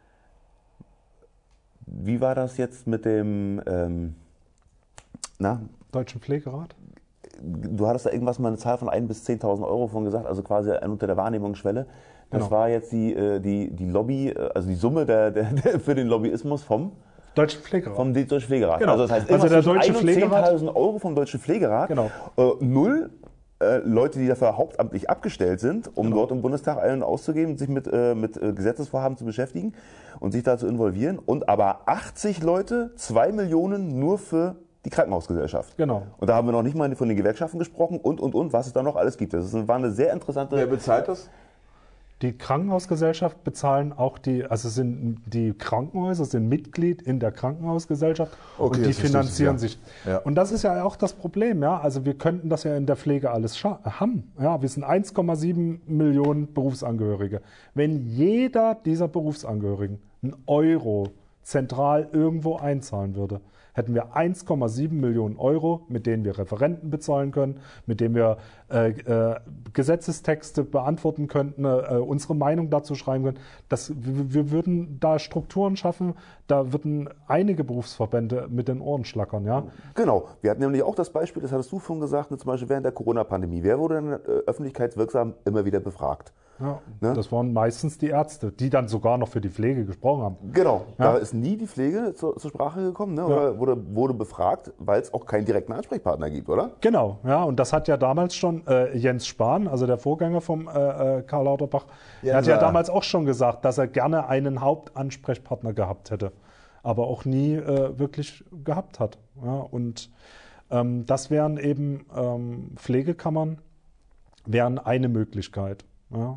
wie war das jetzt mit dem ähm, na? Deutschen Pflegerat? Du hattest da irgendwas mal eine Zahl von ein bis zehntausend Euro von gesagt, also quasi unter der Wahrnehmungsschwelle. Das Genau. war jetzt die, die, die Lobby, also die Summe der, der, der für den Lobbyismus vom Deutschen Pflegerat. Vom Deutschen Pflegerat. Genau. Also das heißt, Also der zwischen Deutsche ein und Pflegerat- zehntausend Euro vom Deutschen Pflegerat. Genau. Äh, null äh, Leute, die dafür hauptamtlich abgestellt sind, um Genau. dort im Bundestag ein- und auszugeben, sich mit, äh, mit äh, Gesetzesvorhaben zu beschäftigen und sich da zu involvieren. Und aber achtzig Leute, zwei Millionen nur für die Krankenhausgesellschaft. Genau. Und da haben wir noch nicht mal von den Gewerkschaften gesprochen und, und, und, was es da noch alles gibt. Das ist, war eine sehr interessante... Wer bezahlt das? Die Krankenhausgesellschaft bezahlen auch die, also sind die Krankenhäuser sind Mitglied in der Krankenhausgesellschaft Okay, und die jetzt verstehe ich, finanzieren ja. sich. Ja. Und das ist ja auch das Problem, ja. Also wir könnten das ja in der Pflege alles scha- haben. Ja, wir sind eins Komma sieben Millionen Berufsangehörige. Wenn jeder dieser Berufsangehörigen einen Euro zentral irgendwo einzahlen würde, hätten wir eins Komma sieben Millionen Euro, mit denen wir Referenten bezahlen können, mit denen wir äh, äh, Gesetzestexte beantworten könnten, äh, unsere Meinung dazu schreiben können. Das, wir, wir würden da Strukturen schaffen, da würden einige Berufsverbände mit den Ohren schlackern. Ja? Genau. Wir hatten nämlich auch das Beispiel, das hattest du schon gesagt, zum Beispiel während der Corona-Pandemie. Wer wurde denn äh, öffentlichkeitswirksam immer wieder befragt? Ja, Ne? das waren meistens die Ärzte, die dann sogar noch für die Pflege gesprochen haben. Genau, Ja. da ist nie die Pflege zur, zur Sprache gekommen, ne? Oder wurde, wurde befragt, weil es auch keinen direkten Ansprechpartner gibt, oder? Genau, ja, und das hat ja damals schon äh, Jens Spahn, also der Vorgänger vom äh, äh, Karl Lauterbach, der hat ja Jenser. damals auch schon gesagt, dass er gerne einen Hauptansprechpartner gehabt hätte, aber auch nie äh, wirklich gehabt hat. Ja, und ähm, das wären eben ähm, Pflegekammern, wären eine Möglichkeit. Ja.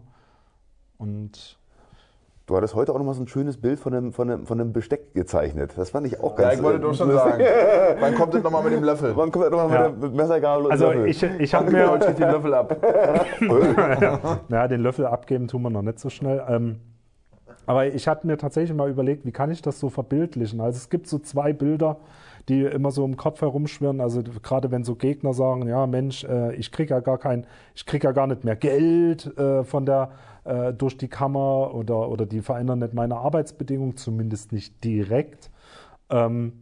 Und Du hattest heute auch nochmal so ein schönes Bild von einem, von einem, von einem Besteck gezeichnet. Das fand ich auch Ja, ganz... ich wollte doch schon sagen. Wann kommt das nochmal mit dem Löffel? Wann kommt er nochmal Ja. mit, mit Messer, Gabel und also Löffel? ich, ich habe Heute mir... steht den Löffel ab. Ja, den Löffel abgeben tun wir noch nicht so schnell. Ähm, aber ich hatte mir tatsächlich mal überlegt, wie kann ich das so verbildlichen? Also es gibt so zwei Bilder, die immer so im Kopf herumschwirren. Also gerade wenn so Gegner sagen, ja Mensch, äh, ich kriege ja gar kein, ich kriege ja gar nicht mehr Geld äh, von der äh, durch die Kammer oder oder die verändern nicht meine Arbeitsbedingungen, zumindest nicht direkt. Ähm,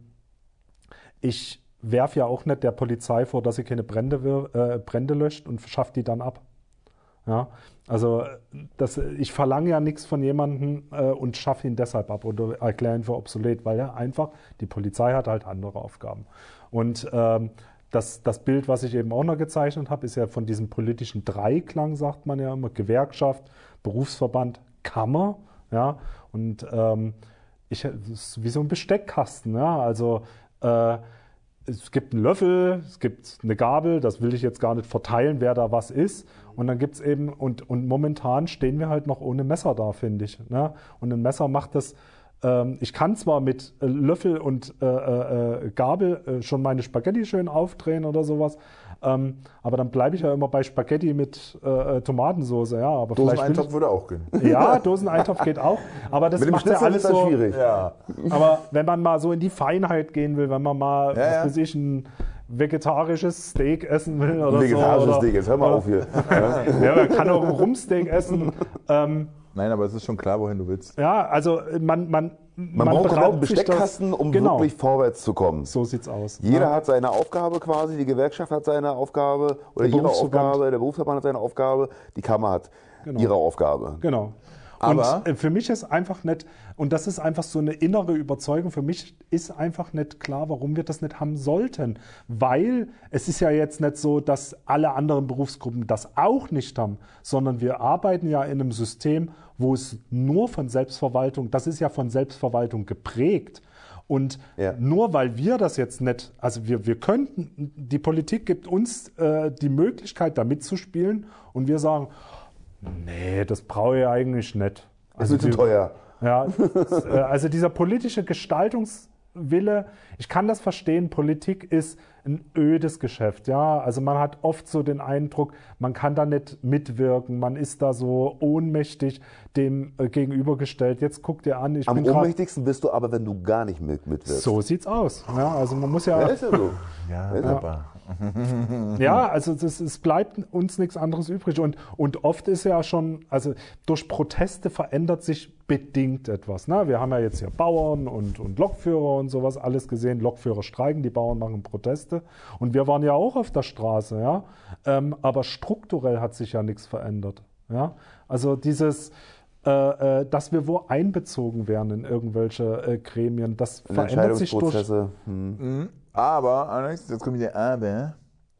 ich werfe ja auch nicht der Polizei vor, dass sie keine Brände, wir- äh, Brände löscht und schafft die dann ab. Ja, also das, ich verlange ja nichts von jemandem äh, und schaffe ihn deshalb ab oder erkläre ihn für obsolet, weil ja einfach, die Polizei hat halt andere Aufgaben. Und ähm, das, das Bild, was ich eben auch noch gezeichnet habe, ist ja von diesem politischen Dreiklang, sagt man ja immer, Gewerkschaft, Berufsverband, Kammer. Ja, und ähm, ich, das ist wie so ein Besteckkasten. Ja, also äh, es gibt einen Löffel, es gibt eine Gabel, das will ich jetzt gar nicht verteilen, wer da was ist. Und dann gibt es eben, und, und momentan stehen wir halt noch ohne Messer da, finde ich. Ne? Und ein Messer macht das, ähm, ich kann zwar mit äh, Löffel und äh, äh, Gabel äh, schon meine Spaghetti schön aufdrehen oder sowas, ähm, aber dann bleibe ich ja immer bei Spaghetti mit äh, Tomatensauce. Ja, aber vielleicht will Doseneintopf würde auch gehen. ich, ja, Doseneintopf geht auch, aber das mit dem macht ja Schnitzel alles ist das so. schwierig. Ja. Aber wenn man mal so in die Feinheit gehen will, wenn man mal, Ja, was ja. weiß ich, ein vegetarisches Steak essen will oder Vegetarisches so. oder- Steak, jetzt hör mal auf hier. Ja, man kann auch ein Rumpsteak essen. Ähm, Nein, aber es ist schon klar, wohin du willst. ja, also man man Man, braucht genau einen bereitet sich Besteckkasten, das- um genau, wirklich vorwärts zu kommen. so sieht's aus. Jeder ja. hat seine Aufgabe quasi, die Gewerkschaft hat seine Aufgabe oder Der ihre Berufsverband. Aufgabe, der Berufsverband hat seine Aufgabe, die Kammer hat Genau. ihre Aufgabe. Genau. Aber- und äh, für mich ist einfach nicht, und das ist einfach so eine innere Überzeugung, für mich ist einfach nicht klar, warum wir das nicht haben sollten. Weil es ist ja jetzt nicht so, dass alle anderen Berufsgruppen das auch nicht haben, sondern wir arbeiten ja in einem System, wo es nur von Selbstverwaltung, das ist ja von Selbstverwaltung geprägt. Und Ja. nur weil wir das jetzt nicht, also wir, wir könnten, die Politik gibt uns äh, die Möglichkeit, da mitzuspielen und wir sagen, nee, das brauche ich eigentlich nicht. Das ist mir zu die- teuer. Ja, das, äh, also dieser politische Gestaltungswille, ich kann das verstehen, Politik ist ein ödes Geschäft, ja, also man hat oft so den Eindruck, man kann da nicht mitwirken, man ist da so ohnmächtig dem äh, gegenübergestellt. Jetzt guck dir an, ich Am bin gerade, ohnmächtigsten bist du aber, wenn du gar nicht mit, mitwirkst. so sieht's aus, ja, also man muss ja, Ja, ist ja so. Ja, Ja. Papa. Ja, also das, es bleibt uns nichts anderes übrig. Und, und oft ist ja schon, also durch Proteste verändert sich bedingt etwas. Ne? Wir haben ja jetzt hier Bauern und, und Lokführer und sowas alles gesehen. Lokführer streiken, die Bauern machen Proteste. Und wir waren ja auch auf der Straße. Ja? Ähm, aber strukturell hat sich ja nichts verändert. Ja? Also dieses... Äh, dass wir wo einbezogen werden in irgendwelche äh, Gremien, das In verändert sich durch... Entscheidungsprozesse. Hm. Mhm. Aber, Alex, jetzt kommt wieder Aber.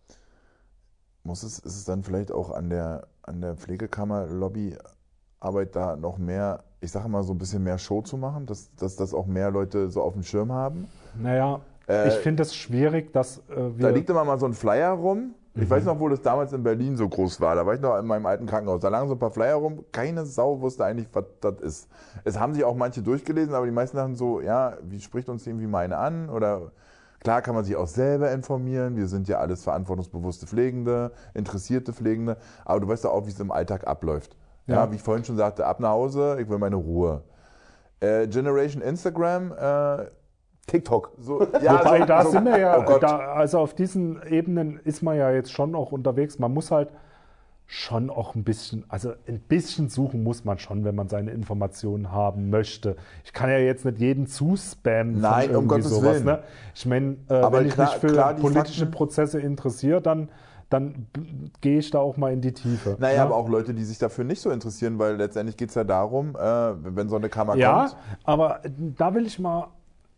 Muss es, ist es dann vielleicht auch an der, an der Pflegekammer-Lobbyarbeit da noch mehr, ich sage mal, so ein bisschen mehr Show zu machen, dass, dass das auch mehr Leute so auf dem Schirm haben? Naja, Äh, ich finde es schwierig, dass äh, wir... Da liegt immer mal so ein Flyer rum. Ich mhm. weiß noch, wo das damals in Berlin so groß war. Da war ich noch in meinem alten Krankenhaus. Da lagen so ein paar Flyer rum. Keine Sau wusste eigentlich, was das ist. Es haben sich auch manche durchgelesen, aber die meisten dachten so, ja, wie spricht uns irgendwie meine an? Oder klar kann man sich auch selber informieren. Wir sind ja alles verantwortungsbewusste Pflegende, interessierte Pflegende. Aber du weißt doch auch, wie es im Alltag abläuft. Ja, ja, wie ich vorhin schon sagte, ab nach Hause, ich will meine Ruhe. Äh, Generation Instagram, äh, TikTok. So, ja, Wobei, so, da so, sind wir ja, oh da, also auf diesen Ebenen ist man ja jetzt schon auch unterwegs. Man muss halt schon auch ein bisschen, also ein bisschen suchen muss man schon, wenn man seine Informationen haben möchte. Ich kann ja jetzt nicht jeden zuspammen. Nein, von um Gottes sowas, Willen. Ne? Ich meine, äh, Aber wenn ich klar- mich für klar, die politische Fakten- Prozesse interessiere, dann, dann b- gehe ich da auch mal in die Tiefe. Naja, ne? aber auch Leute, die sich dafür nicht so interessieren, weil letztendlich geht es ja darum, äh, wenn so eine Kammer Ja, kommt. aber da will ich mal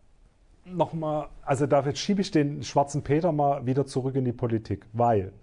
nochmal, also da schiebe ich den schwarzen Peter mal wieder zurück in die Politik, weil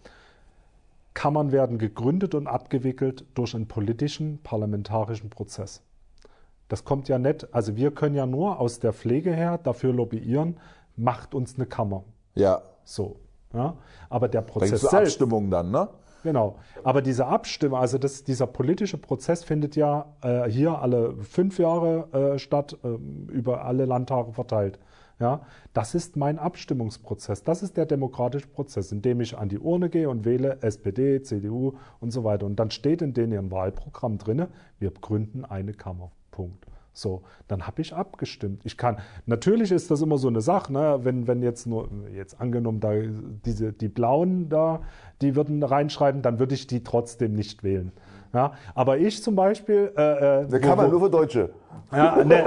Kammern werden gegründet und abgewickelt durch einen politischen, parlamentarischen Prozess. Das kommt ja nicht, also wir können ja nur aus der Pflege her dafür lobbyieren, macht uns eine Kammer. Ja, So. Ja? Aber der da Prozess gibt es so selbst, Abstimmungen dann, ne? genau. Aber diese Abstimmung, also das, dieser politische Prozess findet ja äh, hier alle fünf Jahre äh, statt, äh, über alle Landtage verteilt. Ja, das ist mein Abstimmungsprozess. Das ist der demokratische Prozess, in dem ich an die Urne gehe und wähle S P D, C D U und so weiter. Und dann steht in denen Wahlprogramm drin, wir gründen eine Kammer. Punkt. So, dann habe ich abgestimmt. Ich kann, natürlich ist das immer so eine Sache, ne? wenn, wenn jetzt nur, jetzt angenommen, da diese, die Blauen da, die würden reinschreiben, dann würde ich die trotzdem nicht wählen. Ja, aber ich zum Beispiel... Äh, Eine Kammer nur für Deutsche. Ja, ne, äh, äh,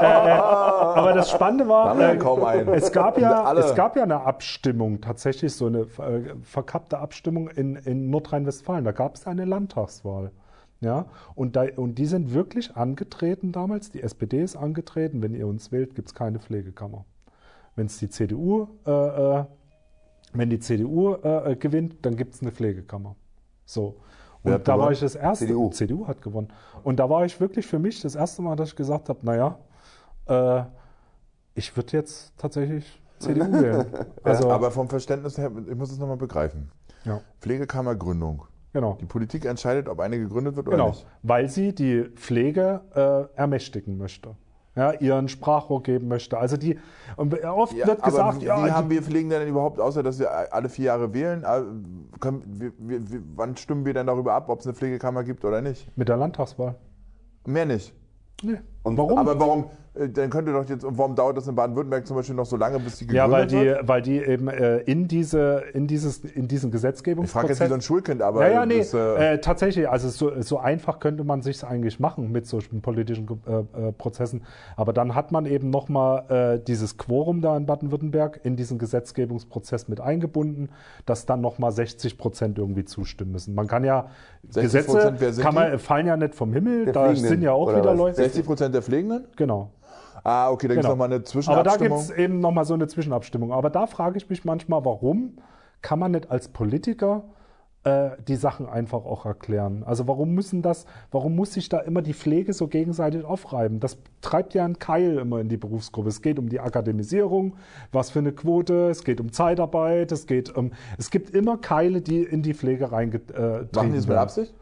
aber das Spannende war, haben wir ja äh, kaum einen. es, gab ja, Alle. es gab ja eine Abstimmung, tatsächlich so eine äh, verkappte Abstimmung in, in Nordrhein-Westfalen. Da gab es eine Landtagswahl. Ja, und, da, und die sind wirklich angetreten damals, die S P D ist angetreten, wenn ihr uns wählt, gibt es keine Pflegekammer. Wenn es die C D U, äh, äh, wenn die C D U äh, gewinnt, dann gibt es eine Pflegekammer. So. Wer Und hat da gewonnen? war ich das erste, C D U. C D U hat gewonnen. Und da war ich wirklich für mich das erste Mal, dass ich gesagt habe, naja, äh, ich würde jetzt tatsächlich C D U wählen. Also, Aber vom Verständnis her, ich muss es nochmal begreifen. ja, Pflegekammergründung. genau. Die Politik entscheidet, ob eine gegründet wird oder Genau, nicht. weil sie die Pflege äh, ermächtigen möchte. Ja, ihren Sprachrohr geben möchte. Also die, und oft Ja, wird aber gesagt, wie, ja, wie die- haben wir Pflegende denn überhaupt, außer dass wir alle vier Jahre wählen, äh, können, wir, wir, wir, wann stimmen wir denn darüber ab, ob es eine Pflegekammer gibt oder nicht? mit der Landtagswahl. Mehr nicht. Nee. Und Warum? Aber warum, äh, dann könnte doch jetzt, und warum dauert das in Baden-Württemberg zum Beispiel noch so lange, bis die Ja, gegründet weil die, wird? weil die eben äh, in, diese, in, dieses, in diesen Ich frage jetzt Gesetzgebungsprozess... wie so ein Schulkind, aber Ja, ja, nee, das, äh, äh, tatsächlich, also so, so einfach könnte man sich eigentlich machen mit solchen politischen äh, äh, Prozessen. Aber dann hat man eben nochmal äh, dieses Quorum da in Baden-Württemberg in diesen Gesetzgebungsprozess mit eingebunden, dass dann nochmal sechzig Prozent irgendwie zustimmen müssen. Man kann ja, sechzig Prozent, Gesetze wer sind kann man, die? fallen ja nicht vom Himmel, Der da Fliegenden, sind ja auch oder wieder was? Leute. sechzig Prozent der Pflegenden? Genau. Ah, okay, da gibt es Genau. nochmal eine Aber da Zwischenabstimmung. gibt es eben nochmal so eine Zwischenabstimmung. Aber da frage ich mich manchmal, warum kann man nicht als Politiker äh, die Sachen einfach auch erklären? Also warum müssen das, warum muss sich da immer die Pflege so gegenseitig aufreiben? Das treibt ja einen Keil immer in die Berufsgruppe. Es geht um die Akademisierung, was für eine Quote, es geht um Zeitarbeit, es geht um, es gibt immer Keile, die in die Pflege reingetrieben Machen die das mit werden. Absicht?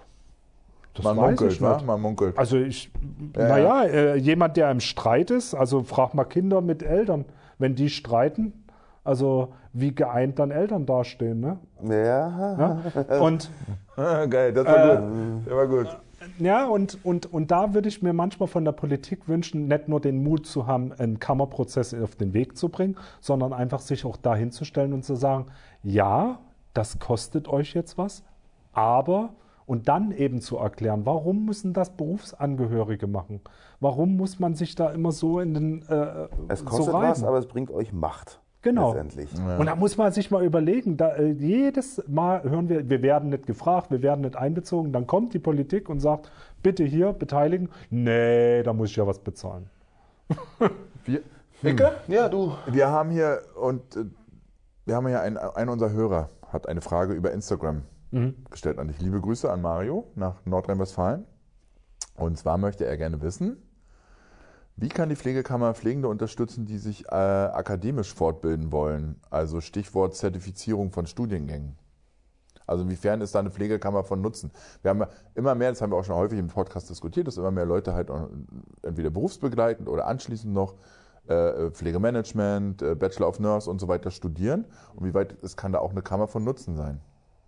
Das Man weiß munkelt, ich wa? nicht. Man munkelt. Also ich, Ja, naja, äh, jemand, der im Streit ist, also frag mal Kinder mit Eltern, wenn die streiten, also wie geeint dann Eltern dastehen, ne? Ja. Ja? Und Ah, geil, das war Äh, gut. Das war gut. Ja, und, und, und da würde ich mir manchmal von der Politik wünschen, nicht nur den Mut zu haben, einen Kammerprozess auf den Weg zu bringen, sondern einfach sich auch dahin zu stellen und zu sagen, ja, das kostet euch jetzt was, aber, und dann eben zu erklären, warum müssen das Berufsangehörige machen? Warum muss man sich da immer so in den äh, Es kostet so was, aber es bringt euch Macht. Genau. Letztendlich. Ja. Und da muss man sich mal überlegen, da, äh, jedes Mal hören wir, wir werden nicht gefragt, wir werden nicht einbezogen, dann kommt die Politik und sagt, bitte hier beteiligen. Nee, da muss ich ja was bezahlen. Wir, Ecke? Ja, du. Wir haben hier, und äh, wir haben hier einen, einer unserer Hörer hat eine Frage über Instagram mhm. gestellt an dich. Liebe Grüße an Mario nach Nordrhein-Westfalen. Und zwar möchte er gerne wissen, wie kann die Pflegekammer Pflegende unterstützen, die sich äh, akademisch fortbilden wollen? Also Stichwort Zertifizierung von Studiengängen. Also inwiefern ist da eine Pflegekammer von Nutzen? Wir haben immer mehr, das haben wir auch schon häufig im Podcast diskutiert, dass immer mehr Leute halt entweder berufsbegleitend oder anschließend noch äh, Pflegemanagement, äh, Bachelor of Nurse und so weiter studieren. Und wie weit es kann da auch eine Kammer von Nutzen sein?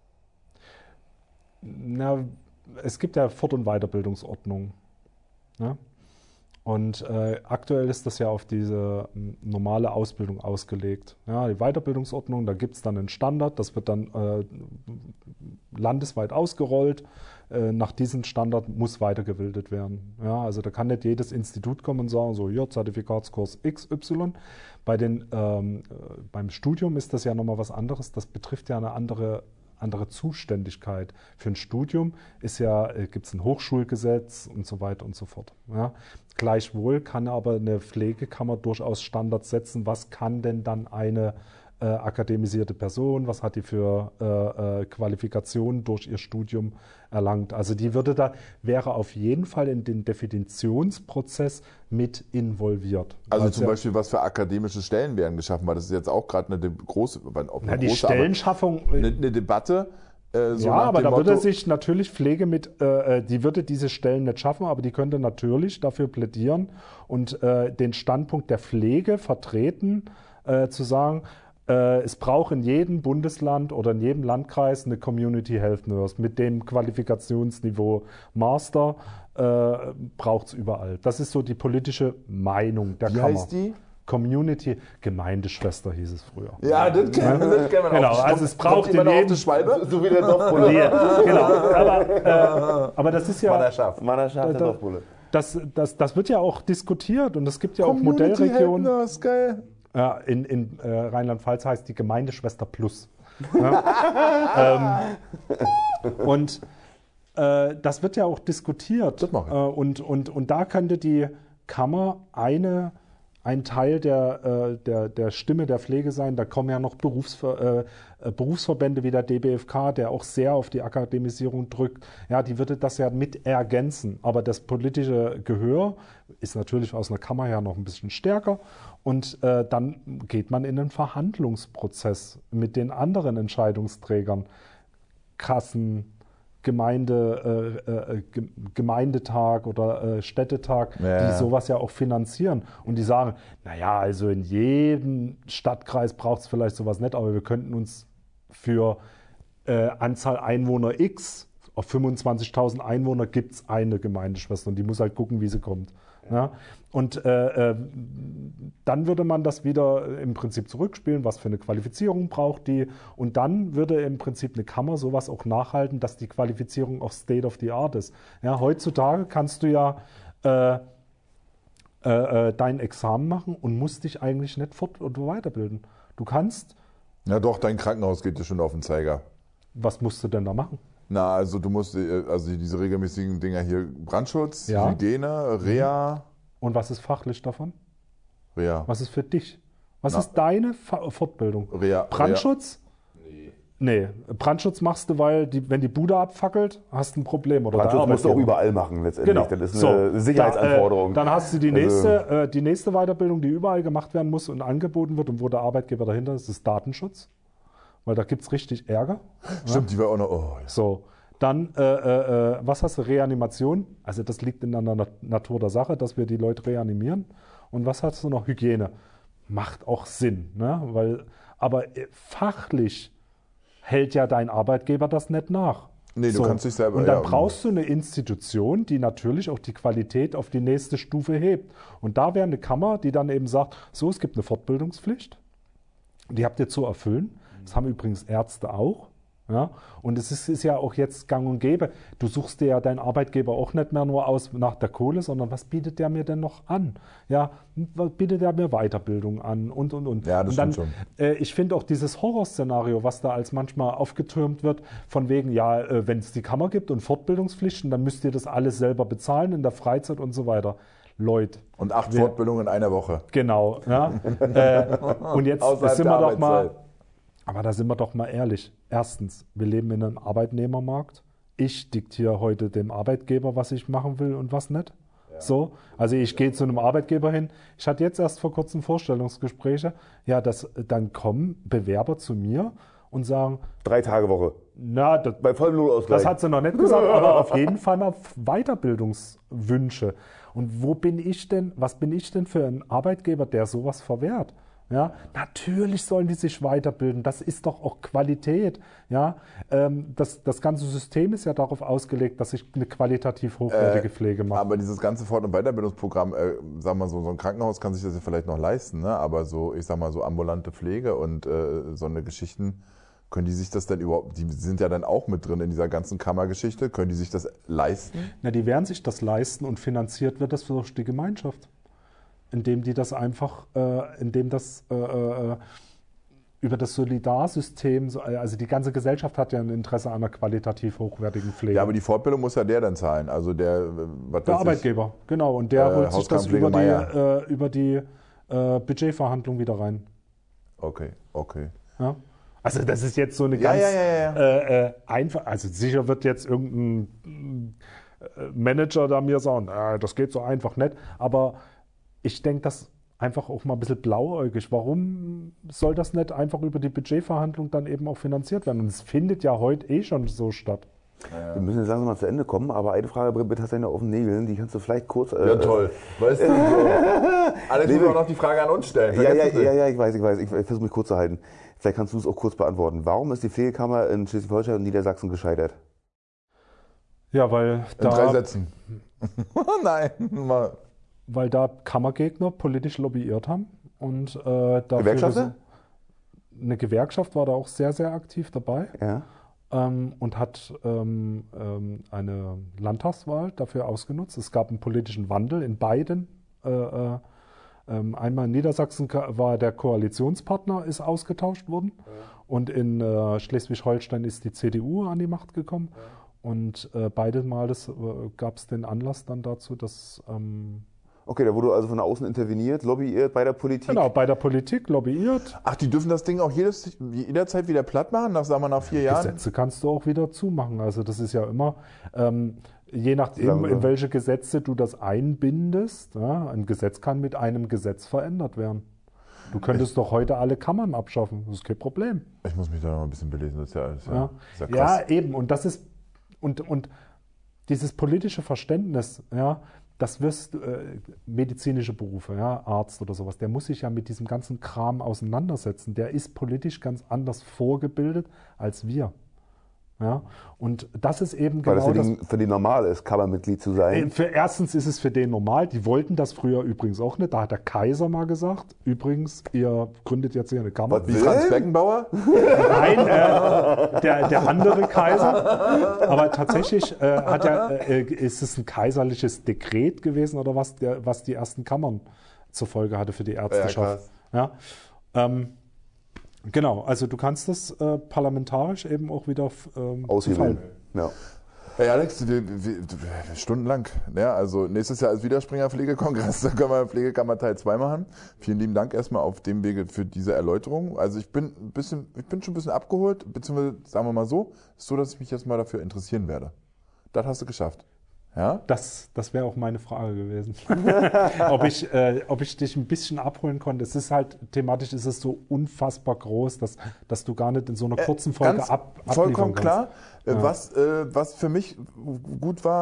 Na, es gibt ja Fort- und Weiterbildungsordnungen. Ne? Und äh, aktuell ist das ja auf diese m, normale Ausbildung ausgelegt. Ja, die Weiterbildungsordnung, da gibt es dann einen Standard, das wird dann äh, landesweit ausgerollt. Äh, nach diesem Standard muss weitergebildet werden. Ja, also da kann nicht jedes Institut kommen und sagen, so, ja, Zertifikatskurs X Y. Bei den, ähm, äh, beim Studium ist das ja nochmal was anderes. Das betrifft ja eine andere andere Zuständigkeit. Für ein Studium ist ja, äh, gibt es ein Hochschulgesetz und so weiter und so fort. Ja. Gleichwohl kann aber eine Pflegekammer durchaus Standards setzen, was kann denn dann eine äh, akademisierte Person, was hat die für äh, äh, Qualifikationen durch ihr Studium erlangt. Also die würde da, wäre auf jeden Fall in den Definitionsprozess mit involviert. Also zum ja, Beispiel, was für akademische Stellen werden geschaffen, weil das ist jetzt auch gerade eine große, ob eine na, die große, Stellenschaffung, eine, eine Debatte. Äh, so ja, aber da Motto, würde sich natürlich Pflege mit, äh, die würde diese Stellen nicht schaffen, aber die könnte natürlich dafür plädieren und äh, den Standpunkt der Pflege vertreten, äh, zu sagen, äh, es braucht in jedem Bundesland oder in jedem Landkreis eine Community Health Nurse mit dem Qualifikationsniveau Master, äh, braucht es überall. Das ist so die politische Meinung der Wie Kammer. heißt die? Community, Gemeindeschwester hieß es früher. Ja, das kennen wir. Kenn genau, also es braucht in jedem... Schwalbe? So wie der Dorfbulle. Ja, genau, aber, äh, aber das ist ja... Mannerschaft. Mannerschaft, der Dorfbulle. Das, das, das wird ja auch diskutiert und es gibt ja Community auch Modellregionen. Helpness, geil. Ja, in in äh, Rheinland-Pfalz heißt die Gemeindeschwester Plus. Ja, ähm, und äh, das wird ja auch diskutiert. Das mache ich. Äh, und, und, und da könnte die Kammer eine... ein Teil der, äh, der, der Stimme der Pflege sein. Da kommen ja noch Berufsver äh, Berufsverbände wie der D B F K, der auch sehr auf die Akademisierung drückt. Ja, die würde das ja mit ergänzen. Aber das politische Gehör ist natürlich aus einer Kammer her noch ein bisschen stärker. Und äh, dann geht man in einen Verhandlungsprozess mit den anderen Entscheidungsträgern, Kassen, Gemeinde, äh, äh, Gemeindetag oder äh, Städtetag, ja. die sowas ja auch finanzieren. Und die sagen, naja, also in jedem Stadtkreis braucht es vielleicht sowas nicht, aber wir könnten uns für äh, Anzahl Einwohner X, auf fünfundzwanzigtausend Einwohner gibt es eine Gemeindeschwester und die muss halt gucken, wie sie kommt. Ja. Ja? Und äh, äh, dann würde man das wieder im Prinzip zurückspielen, was für eine Qualifizierung braucht die. Und dann würde im Prinzip eine Kammer sowas auch nachhalten, dass die Qualifizierung auch State of the Art ist. Ja, heutzutage kannst du ja äh, äh, dein Examen machen und musst dich eigentlich nicht fort- oder weiterbilden. Du kannst... Ja doch, dein Krankenhaus geht dir schon auf den Zeiger. Was musst du denn da machen? Na, also du musst, also diese regelmäßigen Dinger hier, Brandschutz, ja. Hygiene, Reha. Und was ist fachlich davon? Reha. Was ist für dich? Was Na. ist deine Fa- Fortbildung? Reha. Brandschutz? Nee. Nee, Brandschutz machst du, weil die, wenn die Bude abfackelt, hast du ein Problem. Oder Brandschutz musst du auch überall machen letztendlich. Genau. Das ist So, eine Sicherheitsanforderung. Da, äh, dann hast du die nächste, also, äh, die nächste Weiterbildung, die überall gemacht werden muss und angeboten wird und wo der Arbeitgeber dahinter ist, ist Datenschutz. Weil da gibt es richtig Ärger. Stimmt, ja? Die war auch noch... Oh, ja. So, dann, äh, äh, was hast du? Reanimation. Also das liegt in der Natur der Sache, dass wir die Leute reanimieren. Und was hast du noch? Hygiene. Macht auch Sinn. Ne? Weil, aber fachlich hält ja dein Arbeitgeber das nicht nach. Nee, du kannst dich selber... Und dann ja, brauchst du eine Institution, die natürlich auch die Qualität auf die nächste Stufe hebt. Und da wäre eine Kammer, die dann eben sagt, so, es gibt eine Fortbildungspflicht, die habt ihr zu erfüllen. Das haben übrigens Ärzte auch. Ja? Und es ist, ist ja auch jetzt gang und gäbe. Du suchst dir ja deinen Arbeitgeber auch nicht mehr nur aus nach der Kohle, sondern was bietet der mir denn noch an? Ja, was bietet der mir Weiterbildung an und, und, und. Ja, das und dann, stimmt schon. Äh, ich finde auch dieses Horrorszenario, was da als manchmal aufgetürmt wird, von wegen, ja, äh, wenn es die Kammer gibt und Fortbildungspflichten, dann müsst ihr das alles selber bezahlen in der Freizeit und so weiter. Leute. Und acht wir, Fortbildungen in einer Woche. Genau. Ja. äh, und jetzt sind wir doch mal... Aber da sind wir doch mal ehrlich. Erstens, wir leben in einem Arbeitnehmermarkt. Ich diktiere heute dem Arbeitgeber, was ich machen will und was nicht. Ja. So, also ich gehe zu einem Arbeitgeber hin. Ich hatte jetzt erst vor kurzem Vorstellungsgespräche. Ja, das, dann kommen Bewerber zu mir und sagen... Drei Tage Woche. Na, das, bei Volllohnausgleich. Das hat sie noch nicht gesagt, aber auf jeden Fall auf Weiterbildungswünsche. Und wo bin ich denn, was bin ich denn für ein Arbeitgeber, der sowas verwehrt? Ja, natürlich sollen die sich weiterbilden. Das ist doch auch Qualität. Ja, ähm, das, das ganze System ist ja darauf ausgelegt, dass ich eine qualitativ hochwertige äh, Pflege mache. Aber dieses ganze Fort- und Weiterbildungsprogramm, äh, sag mal so, so ein Krankenhaus kann sich das ja vielleicht noch leisten, ne? Aber so, ich sag mal so ambulante Pflege und äh, so eine Geschichten, können die sich das denn überhaupt, die sind ja dann auch mit drin in dieser ganzen Kammergeschichte, können die sich das leisten? Na, die werden sich das leisten und finanziert wird das durch die Gemeinschaft. Indem die das einfach, äh, indem das äh, äh, über das Solidarsystem, also die ganze Gesellschaft hat ja ein Interesse an einer qualitativ hochwertigen Pflege. Ja, aber die Fortbildung muss ja der dann zahlen, also der, was der Arbeitgeber, ich, genau, und der äh, holt sich das über die, äh, über die äh, Budgetverhandlung wieder rein. Okay, okay. Ja? Also das ist jetzt so eine ja, ganz ja, ja, ja. Äh, äh, einfach, also sicher wird jetzt irgendein Manager da mir sagen, äh, das geht so einfach nicht, aber ich denke, das einfach auch mal ein bisschen blauäugig. Warum soll das nicht einfach über die Budgetverhandlung dann eben auch finanziert werden? Und es findet ja heute eh schon so statt. Ja. Wir müssen jetzt langsam mal zu Ende kommen, aber eine Frage bitte hast du noch auf den Nägeln, die kannst du vielleicht kurz... Äh, ja, toll. Weißt du, so. Alex, muss auch noch die Frage an uns stellen. Ja, ja, ja, ja, ich weiß, ich weiß. Ich, ich versuche mich kurz zu halten. Vielleicht kannst du es auch kurz beantworten. Warum ist die Pflegekammer in Schleswig-Holstein und Niedersachsen gescheitert? Ja, weil in da... drei Sätzen. Nein, mal... Weil da Kammergegner politisch lobbyiert haben. Und, äh, Gewerkschafter? Eine Gewerkschaft war da auch sehr, sehr aktiv dabei. Ja. Ähm, und hat ähm, ähm, eine Landtagswahl dafür ausgenutzt. Es gab einen politischen Wandel in beiden. Äh, äh, ähm, einmal in Niedersachsen war der Koalitionspartner ist ausgetauscht worden. Ja. Und in äh, Schleswig-Holstein ist die C D U an die Macht gekommen. Ja. Und äh, beide Mal äh, gab es den Anlass dann dazu, dass... Ähm, Okay, da wurde also von außen interveniert, lobbyiert bei der Politik. Genau, bei der Politik lobbyiert. Ach, die dürfen das Ding auch jedes, jederzeit wieder platt machen, nach, sagen wir, nach vier Jahren? Gesetze kannst du auch wieder zumachen. Also das ist ja immer, ähm, je nachdem, in welche Gesetze du das einbindest, ja, ein Gesetz kann mit einem Gesetz verändert werden. Du könntest ich, doch heute alle Kammern abschaffen, das ist kein Problem. Ich muss mich da noch mal ein bisschen belesen, das ist ja, das ist ja, ja. Das ist ja krass. Ja, eben, und das ist, und, und dieses politische Verständnis, ja, das wirst äh, medizinische Berufe, ja, Arzt oder sowas, der muss sich ja mit diesem ganzen Kram auseinandersetzen. Der ist politisch ganz anders vorgebildet als wir. Ja, und das ist eben Weil genau das für, das, die, für die normal ist, Kammermitglied zu sein. Für erstens ist es für den normal. Die wollten das früher übrigens auch nicht. Da hat der Kaiser mal gesagt, übrigens, ihr gründet jetzt hier eine Kammer. Was, wie Franz Beckenbauer? Nein, äh, der, der andere Kaiser. Aber tatsächlich äh, hat er, äh, ist es ein kaiserliches Dekret gewesen oder was, der, was die ersten Kammern zur Folge hatte für die Ärzteschaft. Ja, ja. Ähm, Genau, also du kannst das äh, parlamentarisch eben auch wieder ähm, aushebeln. Ja. Hey Alex, wir, wir, wir, stundenlang. Ja, also nächstes Jahr ist wieder Springer-Pflegekongress, da können wir Pflegekammer Teil zwei machen. Vielen lieben Dank erstmal auf dem Wege für diese Erläuterung. Also ich bin ein bisschen, ich bin schon ein bisschen abgeholt, beziehungsweise sagen wir mal so, ist so, dass ich mich jetzt mal dafür interessieren werde. Das hast du geschafft. Ja? Das, das wäre auch meine Frage gewesen. ob, ich, äh, ob ich dich ein bisschen abholen konnte. Es ist halt, thematisch ist es so unfassbar groß, dass, dass du gar nicht in so einer kurzen Folge Ganz ab, abliefern vollkommen kannst. Klar. Ja. Was, äh, was für mich gut war,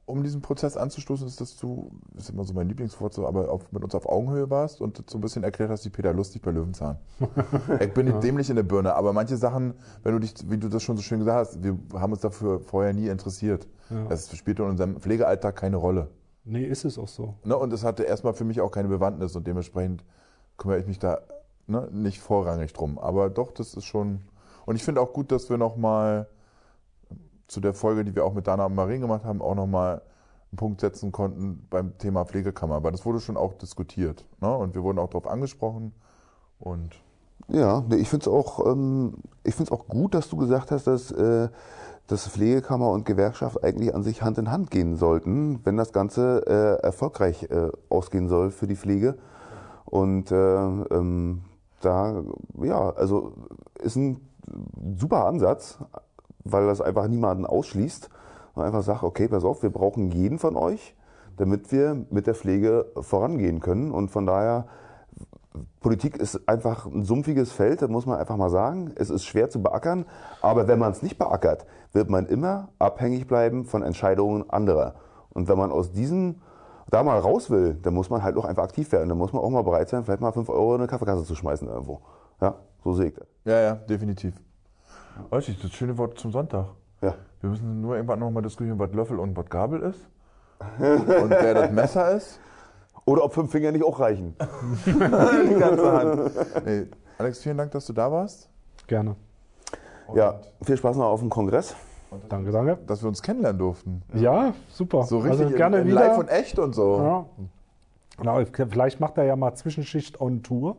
um diesen Prozess anzustoßen, ist, dass du, das ist immer so mein Lieblingswort, so, aber auf, mit uns auf Augenhöhe warst und so ein bisschen erklärt hast, wie Peter Lustig bei Löwenzahn. Ich bin nicht dämlich in der Birne, aber manche Sachen, wenn du dich, wie du das schon so schön gesagt hast, wir haben uns dafür vorher nie interessiert. Ja. Das spielt in unserem Pflegealltag keine Rolle. Nee, ist es auch so. Ne? Und es hatte erstmal für mich auch keine Bewandtnis und dementsprechend kümmere ich mich da ne, nicht vorrangig drum. Aber doch, das ist schon. Und ich finde auch gut, dass wir nochmal zu der Folge, die wir auch mit Dana und Marien gemacht haben, auch nochmal einen Punkt setzen konnten beim Thema Pflegekammer. Weil das wurde schon auch diskutiert. Ne? Und wir wurden auch darauf angesprochen. Und Ja, nee, ich finde es auch, ähm, ich find's auch gut, dass du gesagt hast, dass, äh, dass Pflegekammer und Gewerkschaft eigentlich an sich Hand in Hand gehen sollten, wenn das Ganze äh, erfolgreich äh, ausgehen soll für die Pflege. Und äh, ähm, da, ja, also ist ein super Ansatz, weil das einfach niemanden ausschließt und einfach sagt, okay, pass auf, wir brauchen jeden von euch, damit wir mit der Pflege vorangehen können. Und von daher, Politik ist einfach ein sumpfiges Feld, das muss man einfach mal sagen. Es ist schwer zu beackern, aber wenn man es nicht beackert, wird man immer abhängig bleiben von Entscheidungen anderer. Und wenn man aus diesem da mal raus will, dann muss man halt auch einfach aktiv werden. Dann muss man auch mal bereit sein, vielleicht mal fünf Euro in eine Kaffeekasse zu schmeißen irgendwo. Ja, so sehe ich das. ja, ja, definitiv. Weißt du, das schöne Wort zum Sonntag. Ja. Wir müssen nur irgendwann nochmal diskutieren, was Löffel und was Gabel ist. Und wer das Messer ist. Oder ob fünf Finger nicht auch reichen. Die ganze Hand. Nee, Alex, vielen Dank, dass du da warst. Gerne. Und Ja, viel Spaß noch auf dem Kongress. Danke, danke. dass wir uns kennenlernen durften. Ja, super. So richtig also gerne in, in wieder. live und echt und so. Ja. Genau, vielleicht macht er ja mal Zwischenschicht on Tour.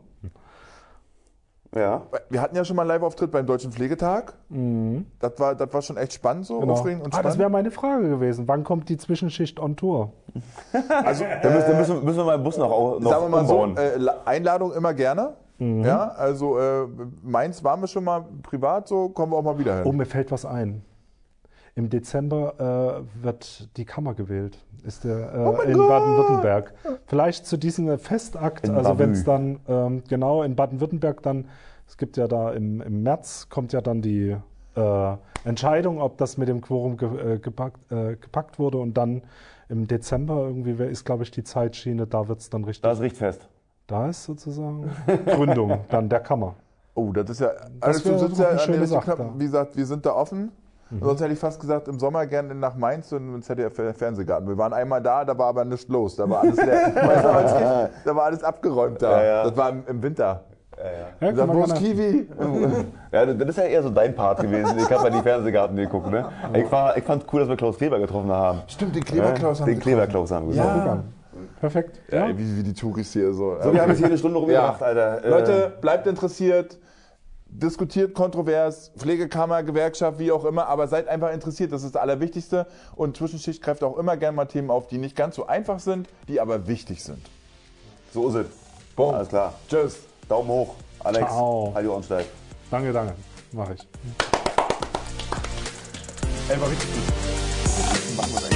Ja. Wir hatten ja schon mal einen Live-Auftritt beim Deutschen Pflegetag. Mhm. Das war, das war schon echt spannend, so Genau. aufregend und Ah, das spannend. wäre meine Frage gewesen. Wann kommt die Zwischenschicht on Tour? Also, Dann müssen, dann müssen, müssen wir mal den Bus noch, au- noch sagen wir mal so, umbauen. äh, La- Einladung immer gerne. Ja, also äh, Mainz waren wir schon mal privat, so kommen wir auch mal wieder hin. Oh, mir fällt was ein. Im Dezember äh, wird die Kammer gewählt. Ist der äh, in Gott. Baden-Württemberg. Vielleicht zu diesem Festakt, In also Bavü. wenn es dann ähm, genau in Baden-Württemberg dann, es gibt ja da im, im März kommt ja dann die äh, Entscheidung, ob das mit dem Quorum ge, äh, gepackt, äh, gepackt wurde und dann im Dezember irgendwie wär- ist, glaube ich, die Zeitschiene, da wird es dann richtig. Da ist Richtfest. Da ist sozusagen Gründung dann der Kammer. Oh, das ist ja. Alex, du wär sitzt doch ja eine an schöne der Sache Knapp, da. wie gesagt, wir sind da offen. Sonst hätte ich fast gesagt, im Sommer gerne nach Mainz und ins Z D F Fernsehgarten. Wir waren einmal da, da war aber nichts los. Da war alles leer. Weißt du, als ich, da war alles abgeräumt da. Ja, ja. Das war im, im Winter. Ja, Ich sag, kann wo man ist gerne- Kiwi? Ja, das ist ja eher so dein Part gewesen. Ich habe ja die Fernsehgarten geguckt. Ne? Ich, war, ich fand cool, dass wir Klaus Kleber getroffen haben. Stimmt, den Kleberklaus Ja, haben Den wir Kleberklaus haben wir Ja. getroffen. Perfekt. Ja, Ja. wie, wie die Touris hier so. So, wir haben jetzt hier eine Stunde rumgemacht, Ja. Alter. Äh, Leute, bleibt interessiert, diskutiert kontrovers, Pflegekammer, Gewerkschaft, wie auch immer, aber seid einfach interessiert, das ist das Allerwichtigste. Und Zwischenschicht greift auch immer gerne mal Themen auf, die nicht ganz so einfach sind, die aber wichtig sind. So ist es. Boom. Alles klar. Tschüss. Daumen hoch. Alex, Ciao. halt die Ohren steif. Danke, danke. Mache ich. Ey, war richtig gut. Machen wir